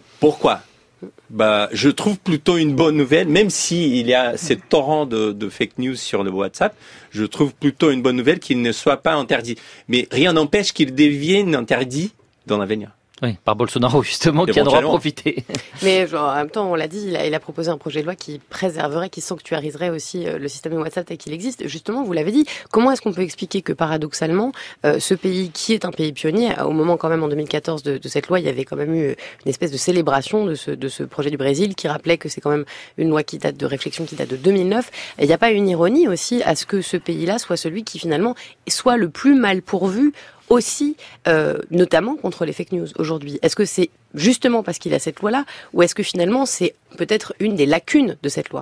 Bah, je trouve plutôt une bonne nouvelle, même si il y a ces torrents de, de fake news sur le WhatsApp, je trouve plutôt une bonne nouvelle qu'il ne soit pas interdit. Mais rien n'empêche qu'il devienne interdit dans l'avenir. Oui, par Bolsonaro, justement, qui a droit à profiter. Mais genre, en même temps, on l'a dit, il a, il a proposé un projet de loi qui préserverait, qui sanctuariserait aussi euh, le système de WhatsApp tel qu'il existe. Justement, vous l'avez dit, comment est-ce qu'on peut expliquer que, paradoxalement, euh, ce pays, qui est un pays pionnier, au moment quand même, en deux mille quatorze, de, de cette loi, il y avait quand même eu une espèce de célébration de ce, de ce projet du Brésil, qui rappelait que c'est quand même une loi qui date de réflexion, qui date de deux mille neuf. Il n'y a pas une ironie aussi à ce que ce pays-là soit celui qui, finalement, soit le plus mal pourvu aussi, euh, notamment contre les fake news aujourd'hui. Est-ce que c'est justement parce qu'il a cette loi-là, ou est-ce que finalement c'est peut-être une des lacunes de cette loi ?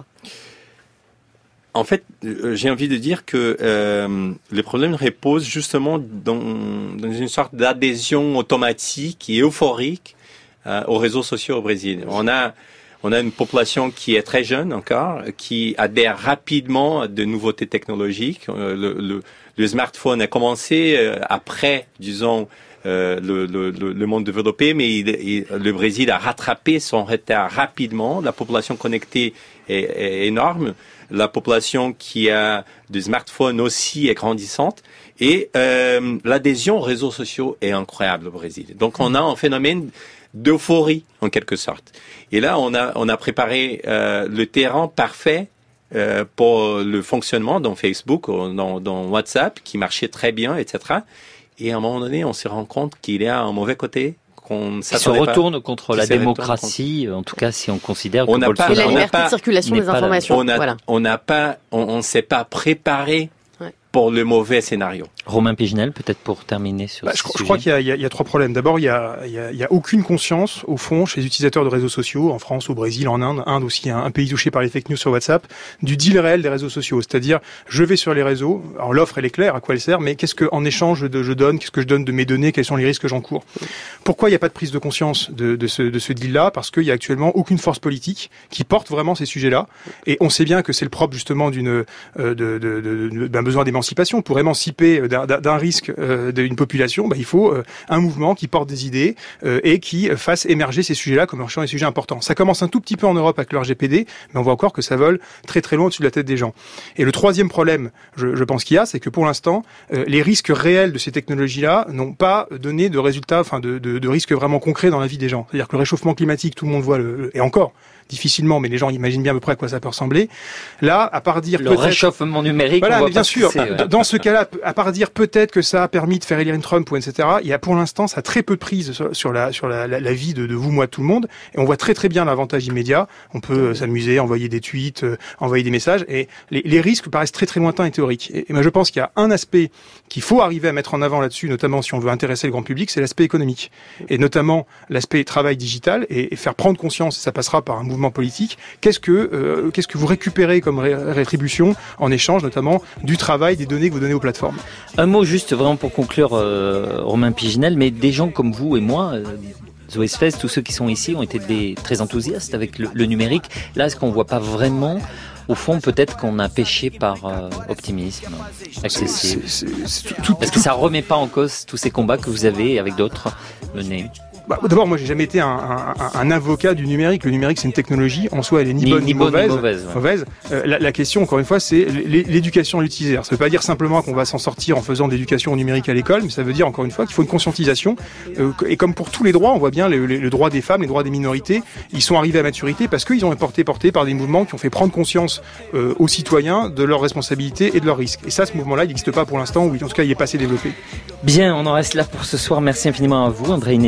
En fait, j'ai envie de dire que euh, le problème repose justement dans, dans une sorte d'adhésion automatique et euphorique euh, aux réseaux sociaux au Brésil. On a On a une population qui est très jeune encore, qui adhère rapidement à de nouveautés technologiques. Le, le, le smartphone a commencé après, disons, euh, le, le, le monde développé, mais il, il, le Brésil a rattrapé son retard rapidement. La population connectée est, est énorme. La population qui a des smartphones aussi est grandissante. Et euh, l'adhésion aux réseaux sociaux est incroyable au Brésil. Donc on a un phénomène d'euphorie en quelque sorte. Et là, on a on a préparé euh, le terrain parfait euh, pour le fonctionnement dans Facebook, dans, dans WhatsApp, qui marchait très bien, et cetera. Et à un moment donné, on se rend compte qu'il y a un mauvais côté qu'on ne s'attendait pas. Qui se retourne contre la démocratie, contre... en tout cas si on considère que on n'a pas la liberté de circulation des informations. On n'a voilà. on n'a pas, on, on s'est pas préparé ouais. pour le mauvais scénario. Romain Piginel, peut-être pour terminer sur bah, ce je, sujet. Je crois qu'il y a, il y, a, il y a trois problèmes. D'abord, il y a, il y, a, il y a aucune conscience, au fond, chez les utilisateurs de réseaux sociaux, en France, au Brésil, en Inde, Inde aussi, un, un pays touché par les fake news sur WhatsApp, du deal réel des réseaux sociaux. C'est-à-dire, je vais sur les réseaux, alors l'offre, elle est claire, à quoi elle sert, mais qu'est-ce que, en échange de, je donne, qu'est-ce que je donne de mes données, quels sont les risques que j'encours. Pourquoi il n'y a pas de prise de conscience de, de ce, de ce deal-là? Parce qu'il y a actuellement aucune force politique qui porte vraiment ces sujets-là. Et on sait bien que c'est le propre, justement, d'une, euh, de, de, de, de, d'un besoin d'émancipation. Pour émanciper d'un, d'un risque euh, d'une population, bah, il faut euh, un mouvement qui porte des idées euh, et qui euh, fasse émerger ces sujets-là comme étant des sujets importants. Ça commence un tout petit peu en Europe avec le R G P D, mais on voit encore que ça vole très très loin au-dessus de la tête des gens. Et le troisième problème, je, je pense qu'il y a, c'est que pour l'instant, euh, les risques réels de ces technologies-là n'ont pas donné de résultats, enfin de, de, de risques vraiment concrets dans la vie des gens. C'est-à-dire que le réchauffement climatique, tout le monde voit, le, le, et encore, difficilement, mais les gens imaginent bien à peu près à quoi ça peut ressembler. Là, à part dire le réchauffement numérique, voilà, on voit mais bien pas sûr. c'est, ouais. Dans ce cas-là, à part dire peut-être que ça a permis de faire élire Trump ou et cetera. Il y a pour l'instant, ça a très peu de prise sur, sur la sur la, la, la vie de, de vous, moi, tout le monde. Et on voit très très bien l'avantage immédiat. On peut euh, s'amuser, envoyer des tweets, euh, envoyer des messages, et les, les risques paraissent très très lointains et théoriques. Et, et moi, je pense qu'il y a un aspect qu'il faut arriver à mettre en avant là-dessus, notamment si on veut intéresser le grand public, c'est l'aspect économique, et notamment l'aspect travail digital, et, et faire prendre conscience. Et ça passera par un mouvement politique. Qu'est-ce que euh, qu'est-ce que vous récupérez comme ré- rétribution en échange, notamment du travail, des données que vous donnez aux plateformes. Un mot juste vraiment pour conclure, euh, Romain Piginel, mais des gens comme vous et moi, euh, Zoé Sfez, tous ceux qui sont ici ont été des, très enthousiastes avec le, le numérique. Là, est-ce qu'on voit pas vraiment, au fond, peut-être qu'on a péché par euh, optimisme excessif? C'est, c'est, c'est tout, tout, Est-ce que ça remet pas en cause tous ces combats que vous avez avec d'autres menés? Bah, d'abord, moi, j'ai jamais été un, un, un avocat du numérique. Le numérique, c'est une technologie. En soi, elle est ni, ni bonne ni, ni mauvaise. Ni mauvaise, ouais. mauvaise. Euh, la, la question, encore une fois, c'est l'éducation à l'utilisateur. Ça veut pas dire simplement qu'on va s'en sortir en faisant de l'éducation au numérique à l'école, mais ça veut dire, encore une fois, qu'il faut une conscientisation. Euh, et comme pour tous les droits, on voit bien le, le, le droit des femmes, les droits des minorités, ils sont arrivés à maturité parce qu'ils ont été portés, portés par des mouvements qui ont fait prendre conscience euh, aux citoyens de leurs responsabilités et de leurs risques. Et ça, ce mouvement-là, il n'existe pas pour l'instant, ou en tout cas, il est pas assez développé. Bien, on en reste là pour ce soir. Merci infiniment à vous, André Ineto, d'avoir été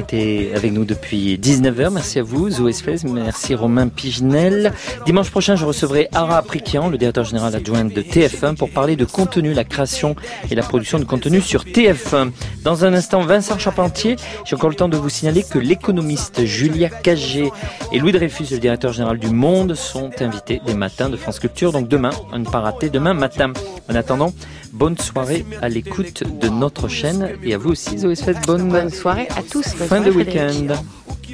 été avec nous depuis dix-neuf heures. Merci à vous, Zoé Sfez. Merci Romain Pigenel. Dimanche prochain, je recevrai Ara Aprikian, le directeur général adjoint de T F un, pour parler de contenu, la création et la production de contenu sur T F un. Dans un instant, Vincent Charpentier. J'ai encore le temps de vous signaler que l'économiste Julia Cagé et Louis Dreyfus, le directeur général du Monde, sont invités des matins de France Culture. Donc demain, à ne pas rater, demain matin. En attendant, bonne soirée à l'écoute de notre chaîne et à vous aussi, Zoé Sfez. Bonne, bonne soirée à tous. Fin de week-end.